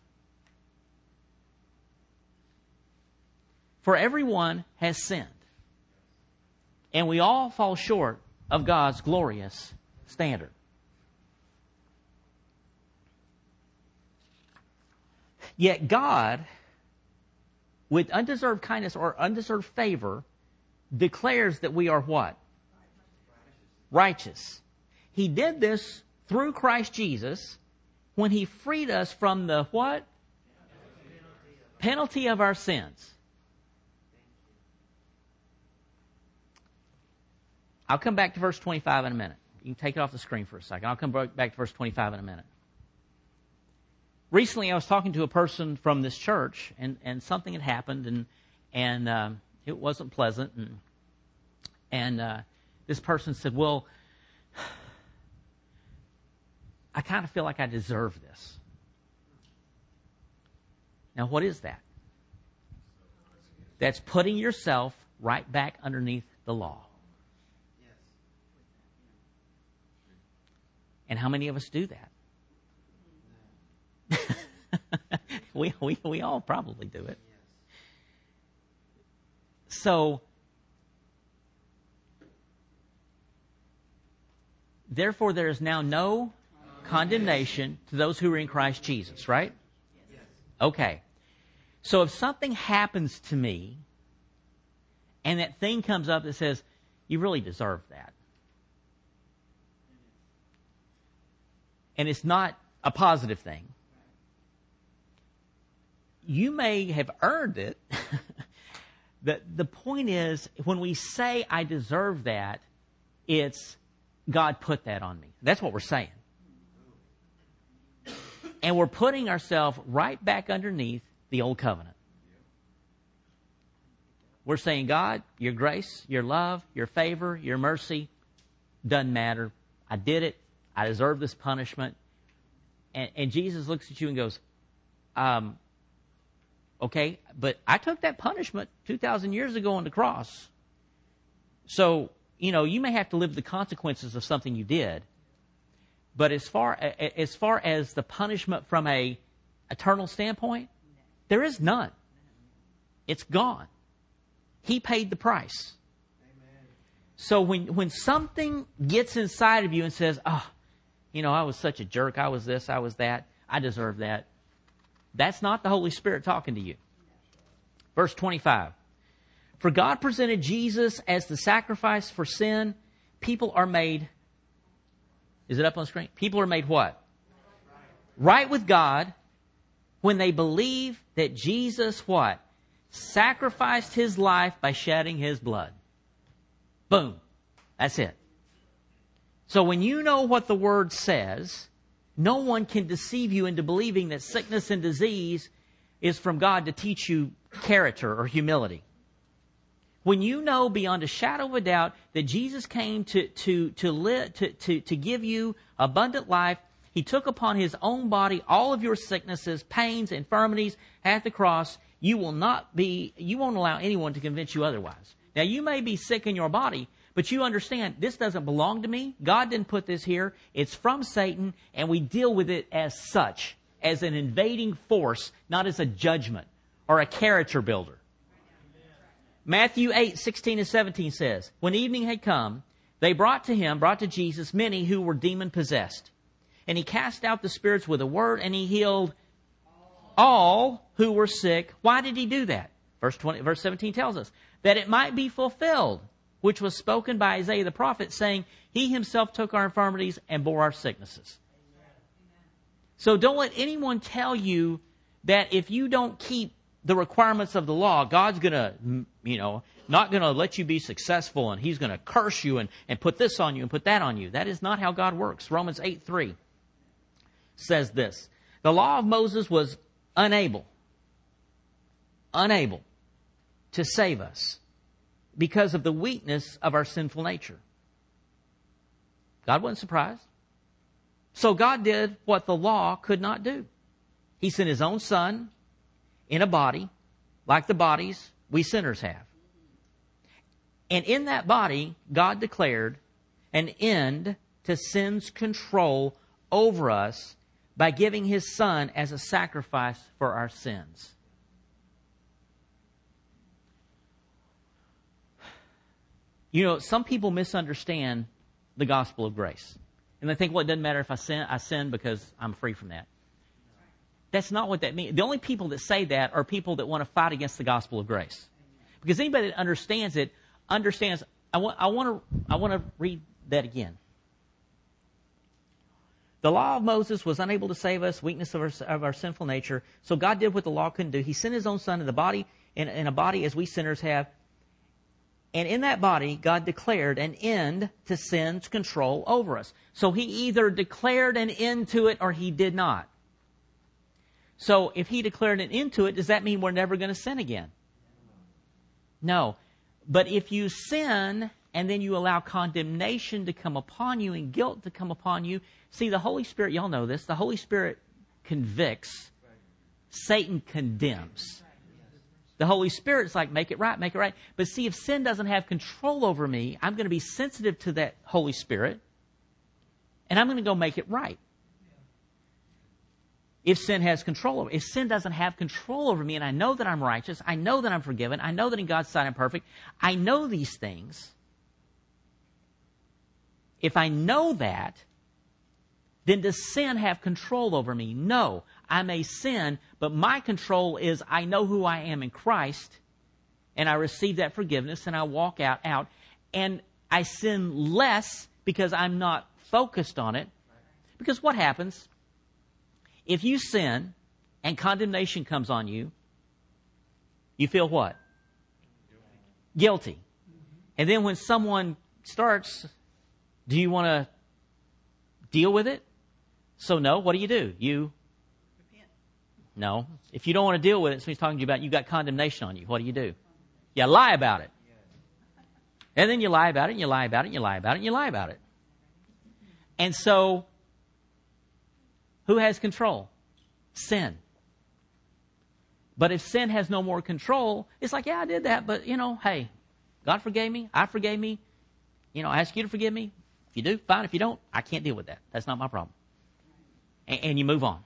For everyone has sinned. And we all fall short of God's glorious standard. Yet God, with undeserved kindness or undeserved favor, declares that we are what? Righteous. He did this through Christ Jesus when He freed us from the what? Penalty of our sins. I'll come back to verse twenty-five in a minute. You can take it off the screen for a second. I'll come back to verse twenty-five in a minute. Recently, I was talking to a person from this church, and, and something had happened, and and um, it wasn't pleasant. And and uh, this person said, "Well, I kind of feel like I deserve this." Now, what is that? That's putting yourself right back underneath the law. And how many of us do that? we, we we all probably do it. So, therefore, there is now no condemnation to those who are in Christ Jesus, right? Okay. So if something happens to me, and that thing comes up that says, you really deserve that. And it's not a positive thing. You may have earned it. the, the point is, when we say, I deserve that, it's God put that on me. That's what we're saying. And we're putting ourselves right back underneath the old covenant. We're saying, God, your grace, your love, your favor, your mercy, doesn't matter. I did it. I deserve this punishment. And, and Jesus looks at you and goes, um, okay, but I took that punishment two thousand years ago on the cross. So, you know, you may have to live the consequences of something you did. But as far as far as the punishment from a eternal standpoint, there is none. It's gone. He paid the price. Amen. So when when something gets inside of you and says, "Oh, you know, I was such a jerk. I was this. I was that. I deserve that," that's not the Holy Spirit talking to you. Verse twenty-five. For God presented Jesus as the sacrifice for sin. People are made. Is it up on the screen? People are made what? Right with God when they believe that Jesus what? Sacrificed His life by shedding His blood. Boom. That's it. So when you know what the Word says, no one can deceive you into believing that sickness and disease is from God to teach you character or humility. When you know beyond a shadow of a doubt that Jesus came to, to, to, live, to, to, to give you abundant life, He took upon His own body all of your sicknesses, pains, infirmities at the cross, you will not be, you won't allow anyone to convince you otherwise. Now, you may be sick in your body, But you understand, this doesn't belong to me. God didn't put this here. It's from Satan, and we deal with it as such, as an invading force, not as a judgment or a character builder. Matthew eight, sixteen and seventeen says, when evening had come, they brought to him, brought to Jesus, many who were demon-possessed. And he cast out the spirits with a word, and he healed all who were sick. Why did he do that? Verse twenty, verse seventeen tells us, that it might be fulfilled, which was spoken by Isaiah the prophet, saying, he himself took our infirmities and bore our sicknesses. So don't let anyone tell you that if you don't keep the requirements of the law, God's going to, you know, not going to let you be successful, and He's going to curse you and, and put this on you and put that on you. That is not how God works. Romans eight three says this. The law of Moses was unable, unable to save us because of the weakness of our sinful nature. God wasn't surprised. So God did what the law could not do. He sent His own Son in a body, like the bodies we sinners have. And in that body, God declared an end to sin's control over us by giving His Son as a sacrifice for our sins. You know, some people misunderstand the gospel of grace. And they think, well, it doesn't matter if I sin, I sin because I'm free from that. That's not what that means. The only people that say that are people that want to fight against the gospel of grace. Because anybody that understands it, understands, I want, I want to, I want to read that again. The law of Moses was unable to save us, weakness of our, of our sinful nature. So God did what the law couldn't do. He sent His own Son in the body, in, in a body as we sinners have. And in that body, God declared an end to sin's control over us. So He either declared an end to it or He did not. So if He declared an end to it, does that mean we're never going to sin again? No. But if you sin and then you allow condemnation to come upon you and guilt to come upon you, see, the Holy Spirit, y'all know this, the Holy Spirit convicts, Satan condemns. The Holy Spirit's like, make it right, make it right. But see, if sin doesn't have control over me, I'm going to be sensitive to that Holy Spirit, and I'm going to go make it right. If sin has control over me, if sin doesn't have control over me, and I know that I'm righteous, I know that I'm forgiven, I know that in God's sight I'm perfect, I know these things. If I know that, then does sin have control over me? No. I may sin, but my control is I know who I am in Christ, and I receive that forgiveness, and I walk out, out, and I sin less because I'm not focused on it. Because what happens? If you sin and condemnation comes on you, you feel what? Guilty. And then when someone starts, do you want to deal with it? So no, what do you do? You repent. No. If you don't want to deal with it, somebody's talking to you about you've got condemnation on you. What do you do? You lie about it. And then you lie about it, and you lie about it, and you lie about it, and you lie about it. And so, who has control? Sin. But if sin has no more control, it's like, yeah, I did that, but, you know, hey, God forgave me, I forgave me, you know, I ask you to forgive me. If you do, fine. If you don't, I can't deal with that. That's not my problem. And, and you move on.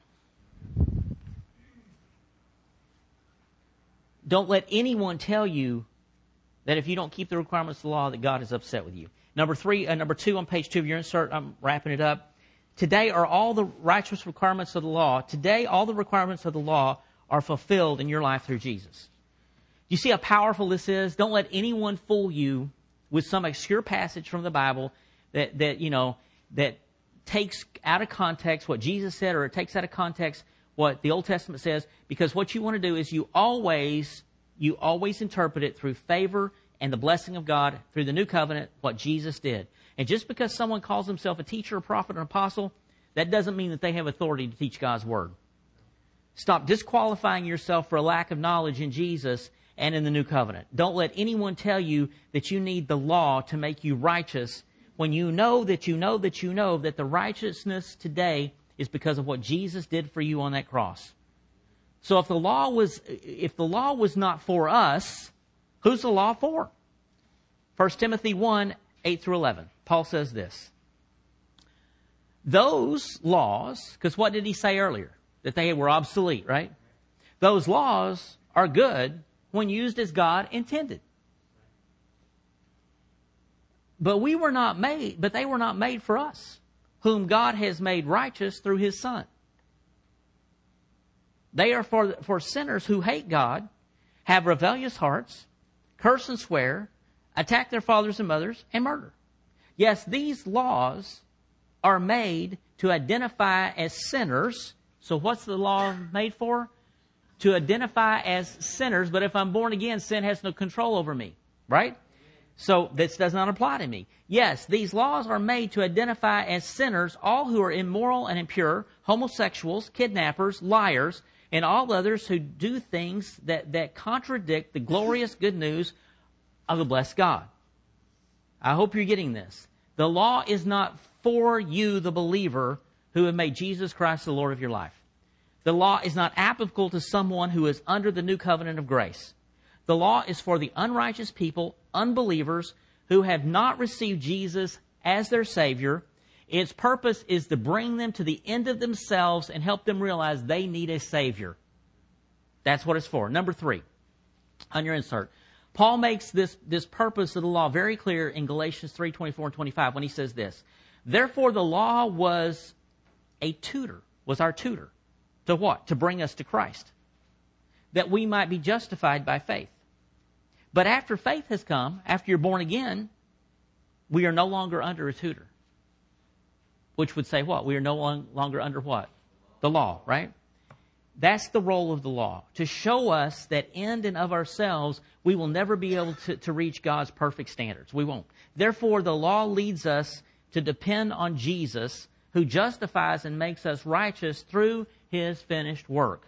Don't let anyone tell you that if you don't keep the requirements of the law, that God is upset with you. Number three, uh, number two on page two of your insert, I'm wrapping it up. Today are all the righteous requirements of the law. Today, all the requirements of the law are fulfilled in your life through Jesus. You see how powerful this is? Don't let anyone fool you with some obscure passage from the Bible that, that you know, that takes out of context what Jesus said, or it takes out of context what the Old Testament says, because what you want to do is you always, you always interpret it through favor and the blessing of God through the new covenant, what Jesus did. And just because someone calls himself a teacher, a prophet, or an apostle, that doesn't mean that they have authority to teach God's word. Stop disqualifying yourself for a lack of knowledge in Jesus and in the new covenant. Don't let anyone tell you that you need the law to make you righteous when you know that you know that you know that the righteousness today is because of what Jesus did for you on that cross. So if the law was, if the law was not for us, who's the law for? First Timothy one, eight through eleven. Paul says this. Those laws, because what did he say earlier? That they were obsolete, right? Those laws are good when used as God intended. But we were not made, but they were not made for us, whom God has made righteous through His Son. They are for, for sinners who hate God, have rebellious hearts, curse and swear, attack their fathers and mothers, and murder. Yes, these laws are made to identify as sinners. So what's the law made for? To identify as sinners. But if I'm born again, sin has no control over me. Right? So this does not apply to me. Yes, these laws are made to identify as sinners all who are immoral and impure, homosexuals, kidnappers, liars, and all others who do things that, that contradict the glorious good news of the blessed God. I hope you're getting this. The law is not for you, the believer, who have made Jesus Christ the Lord of your life. The law is not applicable to someone who is under the new covenant of grace. The law is for the unrighteous people, unbelievers, who have not received Jesus as their Savior. Its purpose is to bring them to the end of themselves and help them realize they need a Savior. That's what it's for. Number three, on your insert. Paul makes this, this purpose of the law very clear in Galatians three, twenty-four and twenty-five when he says this. Therefore the law was a tutor, was our tutor. To what? To bring us to Christ. That we might be justified by faith. But after faith has come, after you're born again, we are no longer under a tutor. Which would say what? We are no long, longer under what? The law, right? That's the role of the law. To show us that in and of ourselves, we will never be able to, to reach God's perfect standards. We won't. Therefore, the law leads us to depend on Jesus, who justifies and makes us righteous through His finished work.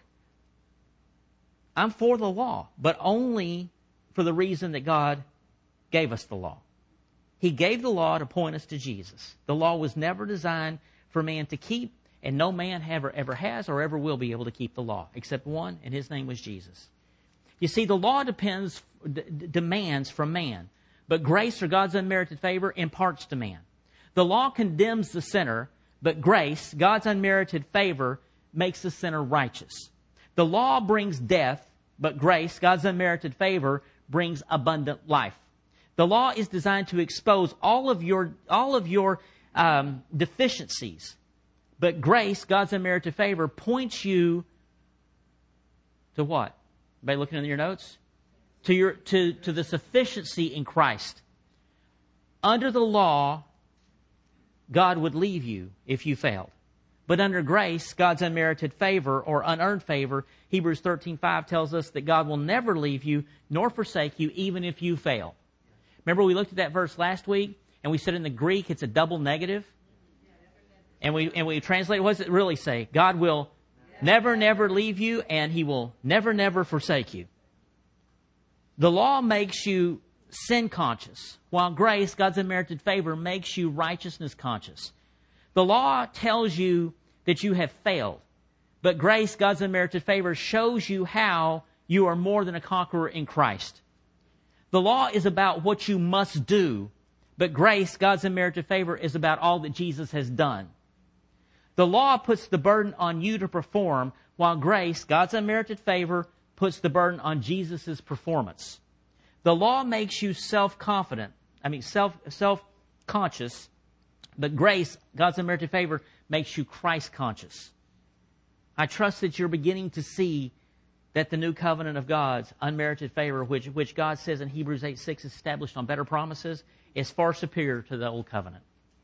I'm for the law, but only for the reason that God gave us the law. He gave the law to point us to Jesus. The law was never designed for man to keep, and no man ever, ever has or ever will be able to keep the law, except one, and His name was Jesus. You see, the law depends, d- demands from man, but grace or God's unmerited favor imparts to man. The law condemns the sinner, but grace, God's unmerited favor, makes the sinner righteous. The law brings death, but grace, God's unmerited favor, brings abundant life. The law is designed to expose all of your all of your um, deficiencies, but grace, God's unmerited favor, points you to what? By looking in your notes, to your to to the sufficiency in Christ. Under the law, God would leave you if you failed. But under grace, God's unmerited favor or unearned favor, Hebrews thirteen five tells us that God will never leave you nor forsake you even if you fail. Remember we looked at that verse last week and we said in the Greek it's a double negative? And we and we translate, what does it really say? God will never, never leave you and He will never, never forsake you. The law makes you sin conscious, while grace, God's unmerited favor, makes you righteousness conscious. The law tells you that you have failed, but grace, God's unmerited favor, shows you how you are more than a conqueror in Christ. The law is about what you must do, but grace, God's unmerited favor, is about all that Jesus has done. The law puts the burden on you to perform, while grace, God's unmerited favor, puts the burden on Jesus' performance. The law makes you self-confident, I mean self, self-conscious, but grace, God's unmerited favor, makes you Christ-conscious. I trust that you're beginning to see that the new covenant of God's unmerited favor, which, which God says in Hebrews eight six is established on better promises, is far superior to the old covenant.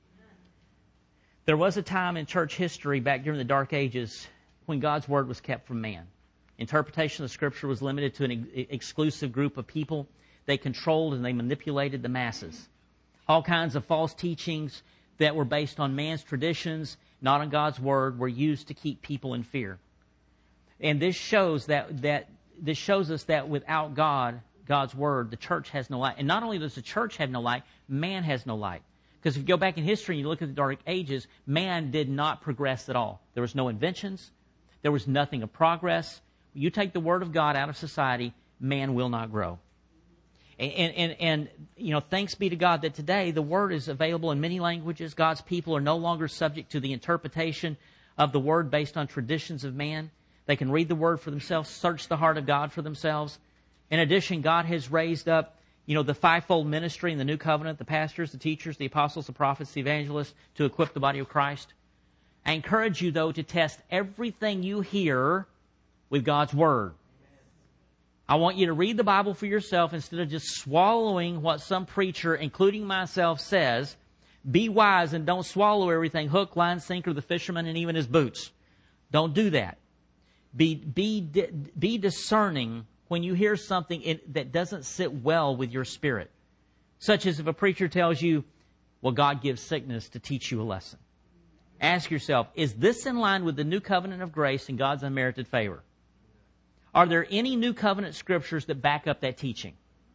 There was a time in church history back during the Dark Ages when God's Word was kept from man. Interpretation of the Scripture was limited to an ex- exclusive group of people. They controlled and they manipulated the masses. All kinds of false teachings that were based on man's traditions, not on God's Word, were used to keep people in fear. And this shows that that this shows us that without God, God's Word, the church has no light. And not only does the church have no light, man has no light. Because if you go back in history and you look at the Dark Ages, man did not progress at all. There was no inventions. There was nothing of progress. You take the Word of God out of society, man will not grow. And, and, and, you know, thanks be to God that today the Word is available in many languages. God's people are no longer subject to the interpretation of the Word based on traditions of man. They can read the Word for themselves, search the heart of God for themselves. In addition, God has raised up, you know, the fivefold ministry in the New Covenant, the pastors, the teachers, the apostles, the prophets, the evangelists, to equip the body of Christ. I encourage you, though, to test everything you hear with God's Word. I want you to read the Bible for yourself instead of just swallowing what some preacher, including myself, says. Be wise and don't swallow everything, hook, line, sinker, the fisherman, and even his boots. Don't do that. Be, be, be discerning when you hear something in, that doesn't sit well with your spirit. Such as if a preacher tells you, well, God gives sickness to teach you a lesson. Ask yourself, is this in line with the new covenant of grace and God's unmerited favor? Are there any New Covenant scriptures that back up that teaching?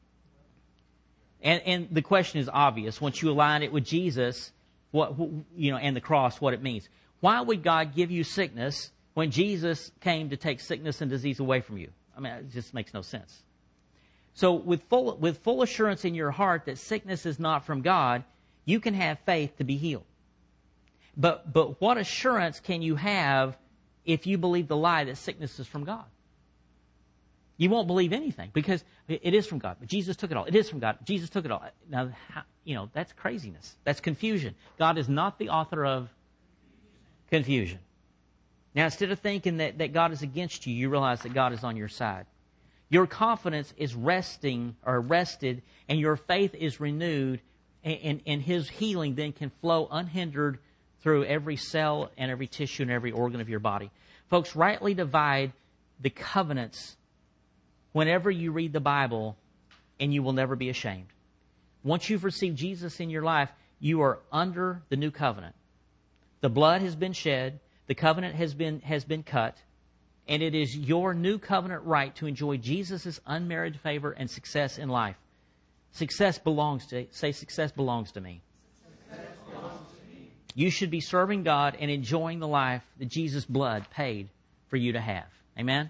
And, and the question is obvious. Once you align it with Jesus, what, you know, and the cross, what it means. Why would God give you sickness when Jesus came to take sickness and disease away from you? I mean, it just makes no sense. So with full, with full assurance in your heart that sickness is not from God, you can have faith to be healed. But, but what assurance can you have if you believe the lie that sickness is from God? You won't believe anything because it is from God. But Jesus took it all. It is from God. Jesus took it all. Now, you know, that's craziness. That's confusion. God is not the author of confusion. Now, instead of thinking that, that God is against you, you realize that God is on your side. Your confidence is resting or rested, and your faith is renewed, and, and, and His healing then can flow unhindered through every cell and every tissue and every organ of your body. Folks, rightly divide the covenants whenever you read the Bible, and you will never be ashamed. Once you've received Jesus in your life, you are under the new covenant. The blood has been shed, the covenant has been has been cut, and it is your new covenant right to enjoy Jesus' unmerited favor and success in life. Success belongs to, say success belongs to me. Success belongs to me. You should be serving God and enjoying the life that Jesus' blood paid for you to have. Amen?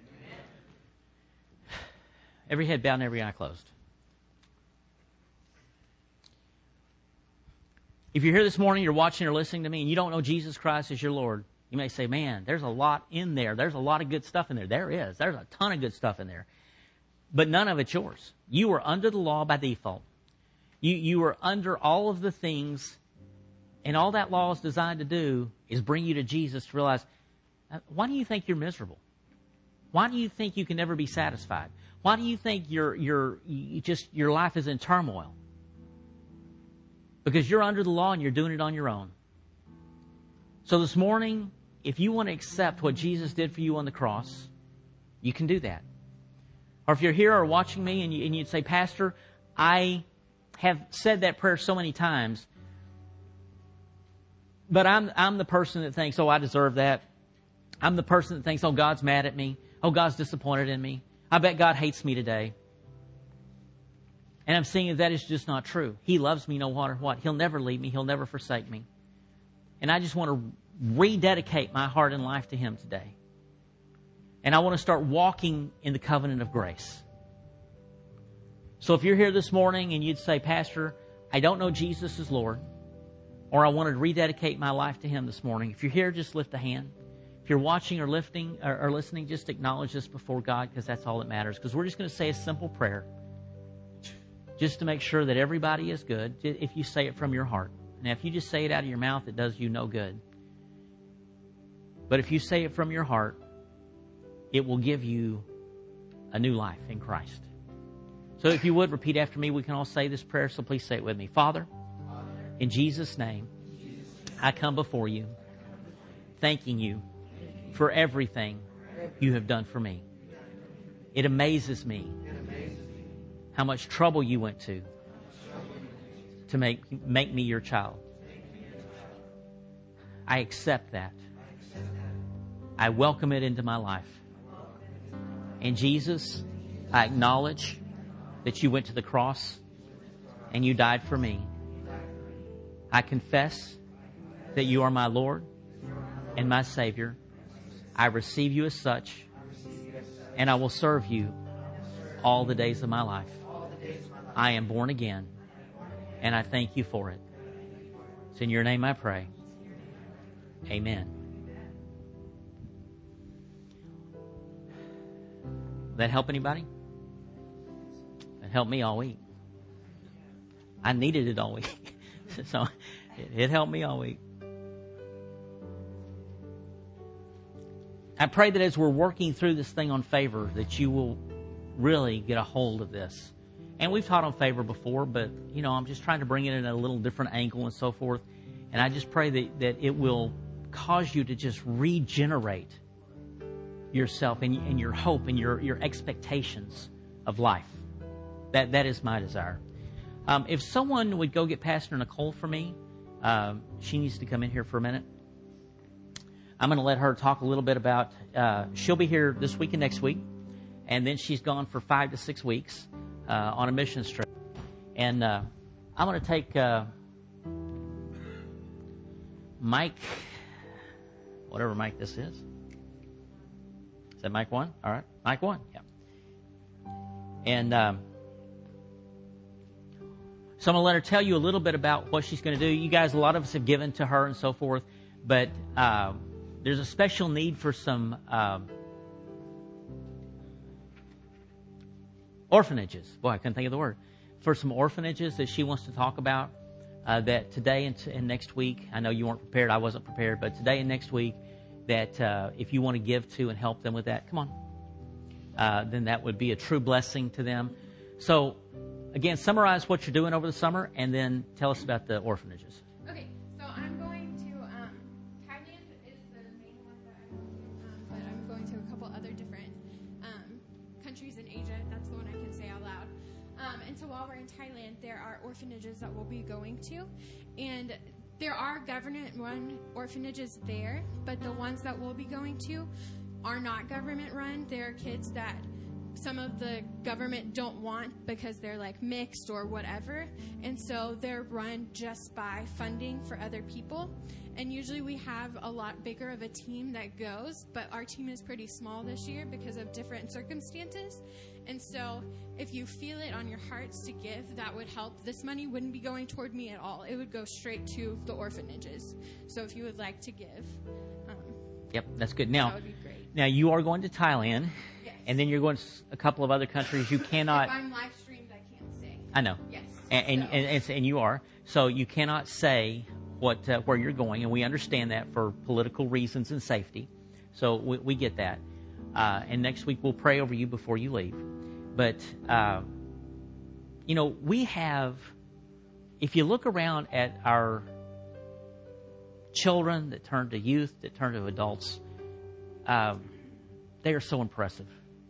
Every head bowed and every eye closed. If you're here this morning, you're watching or listening to me, and you don't know Jesus Christ as your Lord, you may say, man, there's a lot in there. There's a lot of good stuff in there. There is. There's a ton of good stuff in there. But none of it's yours. You are under the law by default. You, you are under all of the things, and all that law is designed to do is bring you to Jesus to realize, why do you think you're miserable? Why do you think you can never be satisfied? Why do you think your your you just your life is in turmoil? Because you're under the law and you're doing it on your own. So this morning, if you want to accept what Jesus did for you on the cross, you can do that. Or if you're here or watching me and, you, and you'd say, Pastor, I have said that prayer so many times, but I'm I'm the person that thinks, oh, I deserve that. I'm the person that thinks, oh, God's mad at me. Oh, God's disappointed in me. I bet God hates me today. And I'm seeing that that is just not true. He loves me no matter what. He'll never leave me. He'll never forsake me. And I just want to rededicate my heart and life to Him today. And I want to start walking in the covenant of grace. So if you're here this morning and you'd say, Pastor, I don't know Jesus as Lord, or I wanted to rededicate my life to Him this morning. If you're here, just lift a hand. If you're watching or lifting or, or listening, just acknowledge this before God, because that's all that matters. Because we're just going to say a simple prayer just to make sure that everybody is good, if you say it from your heart. Now, if you just say it out of your mouth, it does you no good. But if you say it from your heart, it will give you a new life in Christ. So if you would, repeat after me. We can all say this prayer, so please say it with me. Father, in Jesus' name, I come before you, thanking you for everything you have done for me. It amazes me how much trouble you went to to make, make me your child. I accept that. I welcome it into my life. And Jesus, I acknowledge that you went to the cross and you died for me. I confess that you are my Lord and my Savior. I receive you as such, and I will serve you all the days of my life. I am born again, and I thank you for it. It's in your name I pray. Amen. That help anybody? That helped me all week. I needed it all week. So it, it helped me all week. I pray that as we're working through this thing on favor, that you will really get a hold of this. And we've taught on favor before, but, you know, I'm just trying to bring it in a little different angle and so forth. And I just pray that, that it will cause you to just regenerate yourself and, and your hope and your, your expectations of life. That That is my desire. Um, if someone would go get Pastor Nicole for me, um, she needs to come in here for a minute. I'm going to let her talk a little bit about, uh, she'll be here this week and next week. And then she's gone for five to six weeks uh, on a missions trip. And uh, I'm going to take uh, Mike, whatever Mike this is. Is that Mike one? All right. Mike one, yeah. And um, so I'm going to let her tell you a little bit about what she's going to do. You guys, a lot of us have given to her and so forth. But uh, there's a special need for some Uh, orphanages. Boy, I couldn't think of the word. For some orphanages that she wants to talk about, uh, that today and, t- and next week, I know you weren't prepared, I wasn't prepared, but today and next week, that uh, if you want to give to and help them with that, come on, uh, then that would be a true blessing to them. So, again, summarize what you're doing over the summer, and then tell us about the orphanages. Okay, so I'm going to, um, Thailand is the main one that I'm going to, um, but I'm going to a couple other different um, countries in Asia. That's the one I can say out loud. Um, and so while we're in Thailand, there are orphanages that we'll be going to. And there are government-run orphanages there, but the ones that we'll be going to are not government-run. There are kids that some of the government don't want because they're like mixed or whatever. And so they're run just by funding for other people. And usually we have a lot bigger of a team that goes, but our team is pretty small this year because of different circumstances. And so if you feel it on your hearts to give, that would help. This money wouldn't be going toward me at all. It would go straight to the orphanages. So if you would like to give, um, yep, that's good. Now, that would be great. Now you are going to Thailand, Yes. and then you're going to a couple of other countries. You cannot. If I'm live streamed, I can't say. I know. Yes. And and, So- and, and, and you are. So you cannot say what uh, where you're going, and we understand that for political reasons and safety. So we, we get that. Uh, and next week we'll pray over you before you leave. But uh, you know, we have. If you look around at our children that turn to youth, that turn to adults, um, they are so impressive.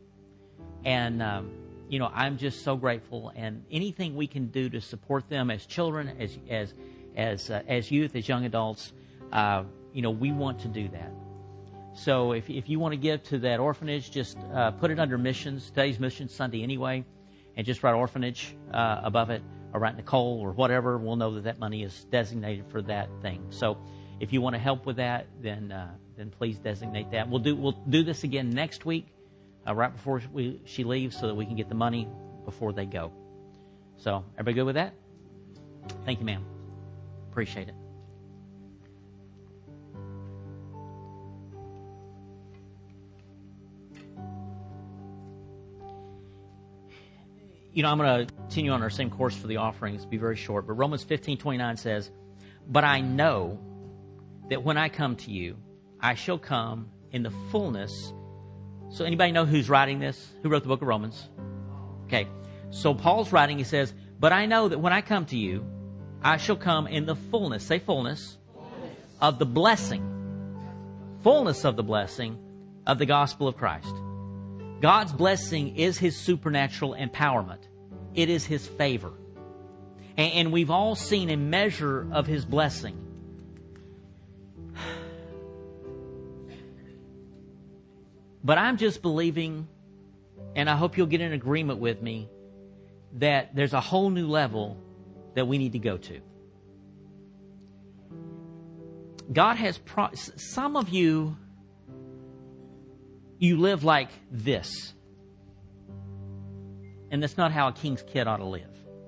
And um, you know, I'm just so grateful. And anything we can do to support them as children, as as as uh, as youth, as young adults, uh, you know, we want to do that. So if if you want to give to that orphanage, just uh, put it under missions. Today's Mission Sunday anyway, and just write orphanage uh, above it, or write Nicole or whatever. We'll know that that money is designated for that thing. So if you want to help with that, then uh, then please designate that. We'll do we'll do this again next week, uh, right before we, she leaves, so that we can get the money before they go. So everybody good with that? Thank you, ma'am. Appreciate it. You know, I'm going to continue on our same course for the offerings, be very short. But Romans fifteen twenty-nine says, "But I know that when I come to you, I shall come in the fullness." So anybody know who's writing this? Who wrote the book of Romans? Okay. So Paul's writing, he says, "But I know that when I come to you, I shall come in the fullness," say fullness, fullness. "of the blessing, fullness of the blessing of the gospel of Christ." God's blessing is His supernatural empowerment. It is His favor. And, and we've all seen a measure of His blessing. But I'm just believing, and I hope you'll get in agreement with me, that there's a whole new level that we need to go to. God has, pro- some of you, you live like this. And that's not how a king's kid ought to live.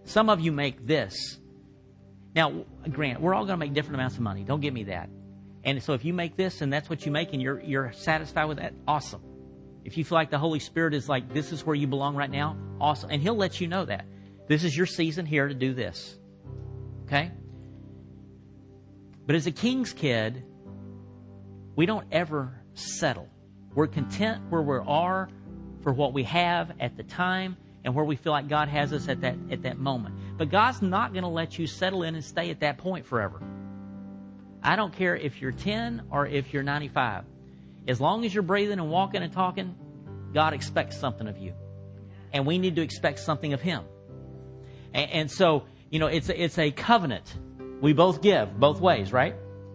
Some of you make this. Now, Grant, we're all going to make different amounts of money. Don't give me that. And so if you make this and that's what you make and you're you're satisfied with that, awesome. If you feel like the Holy Spirit is like, this is where you belong right now, awesome. And He'll let you know that. This is your season here to do this. Okay? But as a king's kid, we don't ever settle. We're content where we are for what we have at the time and where we feel like God has us at that at that moment. But God's not going to let you settle in and stay at that point forever. I don't care if you're ten or if you're ninety-five. As long as you're breathing and walking and talking, God expects something of you. And we need to expect something of Him. And, and so, you know, it's a, it's a covenant. We both give both ways, right?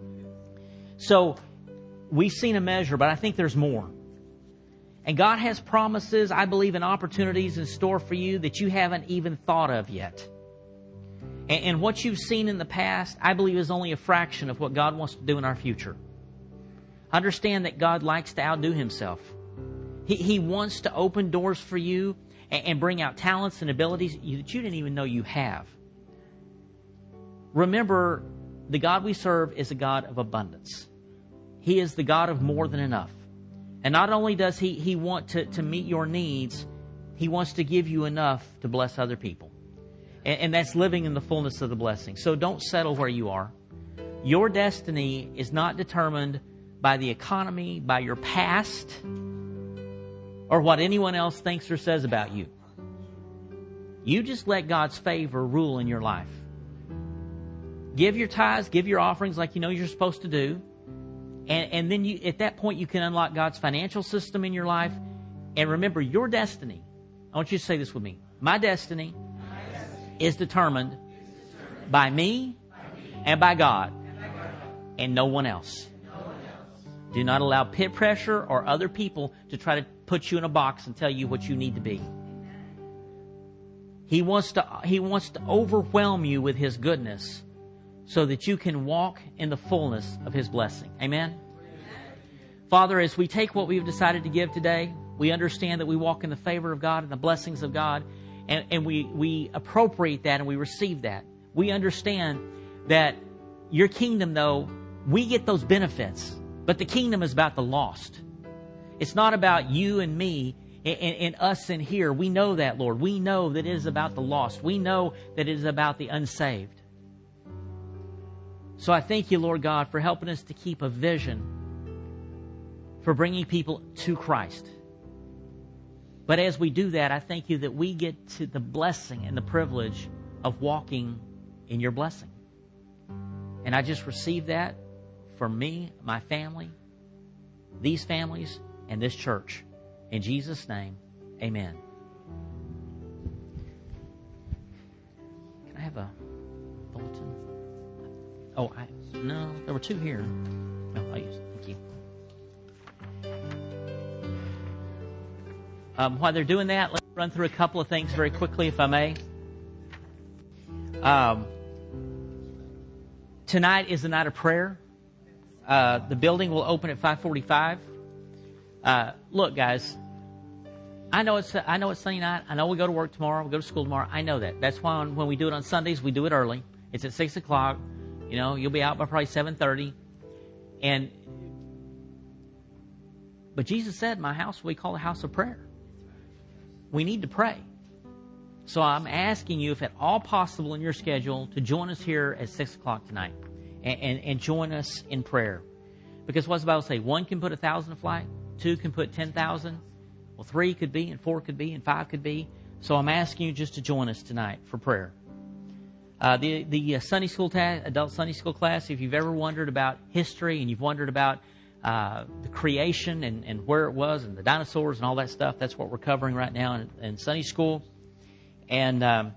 So we've seen a measure, but I think there's more. And God has promises, I believe, and opportunities in store for you that you haven't even thought of yet. And, and what you've seen in the past, I believe, is only a fraction of what God wants to do in our future. Understand that God likes to outdo Himself. He, he wants to open doors for you and, and bring out talents and abilities that you didn't even know you have. Remember, the God we serve is a God of abundance. He is the God of more than enough. And not only does He, he want to, to meet your needs, He wants to give you enough to bless other people. And, and that's living in the fullness of the blessing. So don't settle where you are. Your destiny is not determined by the economy, by your past, or what anyone else thinks or says about you. You just let God's favor rule in your life. Give your tithes, give your offerings like you know you're supposed to do. And, and then you, at that point, you can unlock God's financial system in your life. And remember, your destiny, I want you to say this with me. My destiny, My destiny is, determined is determined by me, by me and by God, and, by God. and no one else. No one else. Do not allow peer pressure or other people to try to put you in a box and tell you what you need to be. He wants to, he wants to overwhelm you with His goodness, so that you can walk in the fullness of His blessing. Amen? Amen? Father, as we take what we've decided to give today, we understand that we walk in the favor of God and the blessings of God, and, and we, we appropriate that and we receive that. We understand that your kingdom, though, we get those benefits, but the kingdom is about the lost. It's not about you and me and, and, and us in here. We know that, Lord. We know that it is about the lost. We know that it is about the unsaved. So I thank you, Lord God, for helping us to keep a vision for bringing people to Christ. But as we do that, I thank you that we get to the blessing and the privilege of walking in your blessing. And I just receive that for me, my family, these families, and this church. In Jesus' name, amen. Can I have a bulletin? Oh, I, no, there were two here. No, I used thank you. Um, while they're doing that, let's run through a couple of things very quickly, if I may. Um, tonight is the night of prayer. Uh, the building will open at five forty-five. Uh, look, guys, I know it's I know it's Sunday night. I know we go to work tomorrow. We go to school tomorrow. I know that. That's why when we do it on Sundays, we do it early. It's at six o'clock. You know, you'll be out by probably seven thirty. And, but Jesus said, my house we call a house of prayer. We need to pray. So I'm asking you, if at all possible in your schedule, to join us here at six o'clock tonight. And, and, and join us in prayer. Because what's the Bible say? One can put a thousand to flight. Two can put ten thousand. Well, three could be, and four could be, and five could be. So I'm asking you just to join us tonight for prayer. Uh, the the uh, Sunday school ta- adult Sunday school class, if you've ever wondered about history and you've wondered about uh, the creation and, and where it was and the dinosaurs and all that stuff, that's what we're covering right now in, in Sunday school. And um,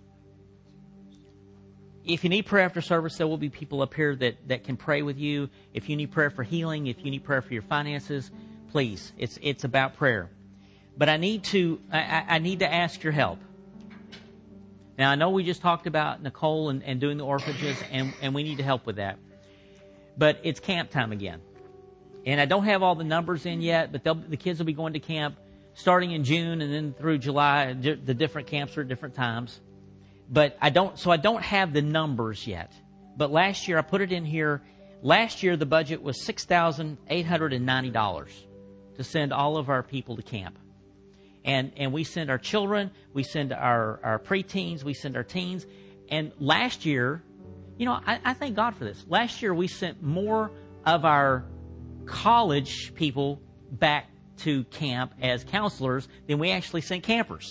if you need prayer after service, there will be people up here that, that can pray with you. If you need prayer for healing, if you need prayer for your finances, please, it's it's about prayer. But I need to I, I need to ask your help. Now, I know we just talked about Nicole and, and doing the orphanages, and, and we need to help with that. But it's camp time again. And I don't have all the numbers in yet, but the kids will be going to camp starting in June and then through July. The different camps are at different times. but I don't, so I don't have the numbers yet. But last year, I put it in here. Last year, the budget was six thousand eight hundred ninety dollars to send all of our people to camp. And and we send our children, we send our, our preteens, we send our teens. And last year, you know, I, I thank God for this. Last year, we sent more of our college people back to camp as counselors than we actually sent campers.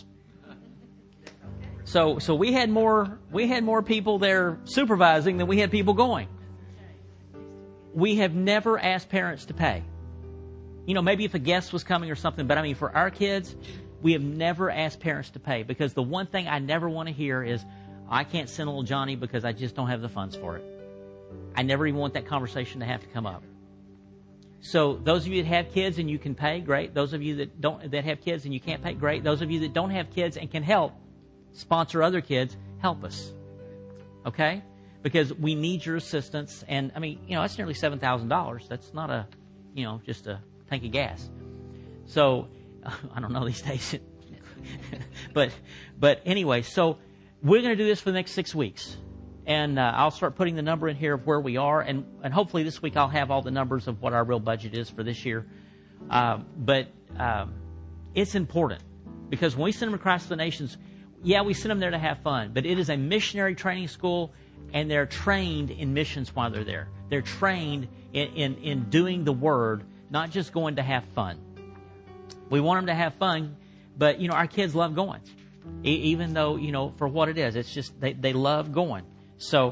So so we had more we had more people there supervising than we had people going. We have never asked parents to pay. You know, maybe if a guest was coming or something, but I mean, for our kids, we have never asked parents to pay, because the one thing I never want to hear is, I can't send little Johnny because I just don't have the funds for it. I never even want that conversation to have to come up. So those of you that have kids and you can pay, great. Those of you that don't, that have kids and you can't pay, great. Those of you that don't have kids and can help sponsor other kids, help us. Okay? Because we need your assistance. And I mean, you know, that's nearly seven thousand dollars. That's not a, you know, just a tank of gas. So, I don't know these days. but, but anyway, so we're going to do this for the next six weeks. And uh, I'll start putting the number in here of where we are. And, and hopefully this week I'll have all the numbers of what our real budget is for this year. Uh, but um, it's important, because when we send them across the nations, yeah, we send them there to have fun. But it is a missionary training school, and they're trained in missions while they're there. They're trained in, in, in doing the Word, not just going to have fun. We want them to have fun, but, you know, our kids love going. E- even though, you know, for what it is, it's just they, they love going. So,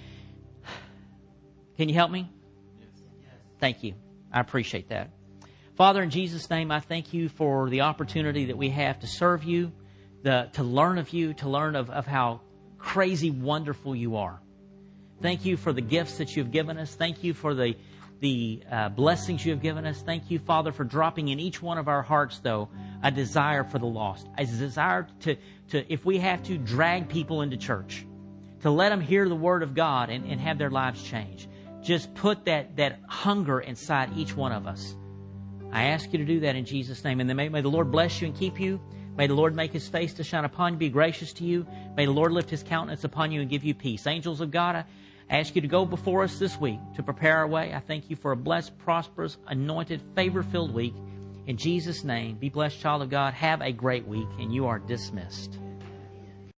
can you help me? Yes. Thank you. I appreciate that. Father, in Jesus' name, I thank you for the opportunity that we have to serve you, the, to learn of you, to learn of, of how crazy wonderful you are. Thank you for the gifts that you've given us. Thank you for the the uh, blessings you have given us. Thank you, Father, for dropping in each one of our hearts, though, a desire for the lost, a desire to, to if we have to, drag people into church, to let them hear the Word of God and, and have their lives change. Just put that, that hunger inside each one of us. I ask you to do that in Jesus' name. And then may, may the Lord bless you and keep you. May the Lord make His face to shine upon you, be gracious to you. May the Lord lift His countenance upon you and give you peace. Angels of God, I I ask you to go before us this week to prepare our way. I thank you for a blessed, prosperous, anointed, favor-filled week. In Jesus' name, be blessed, child of God. Have a great week, and you are dismissed.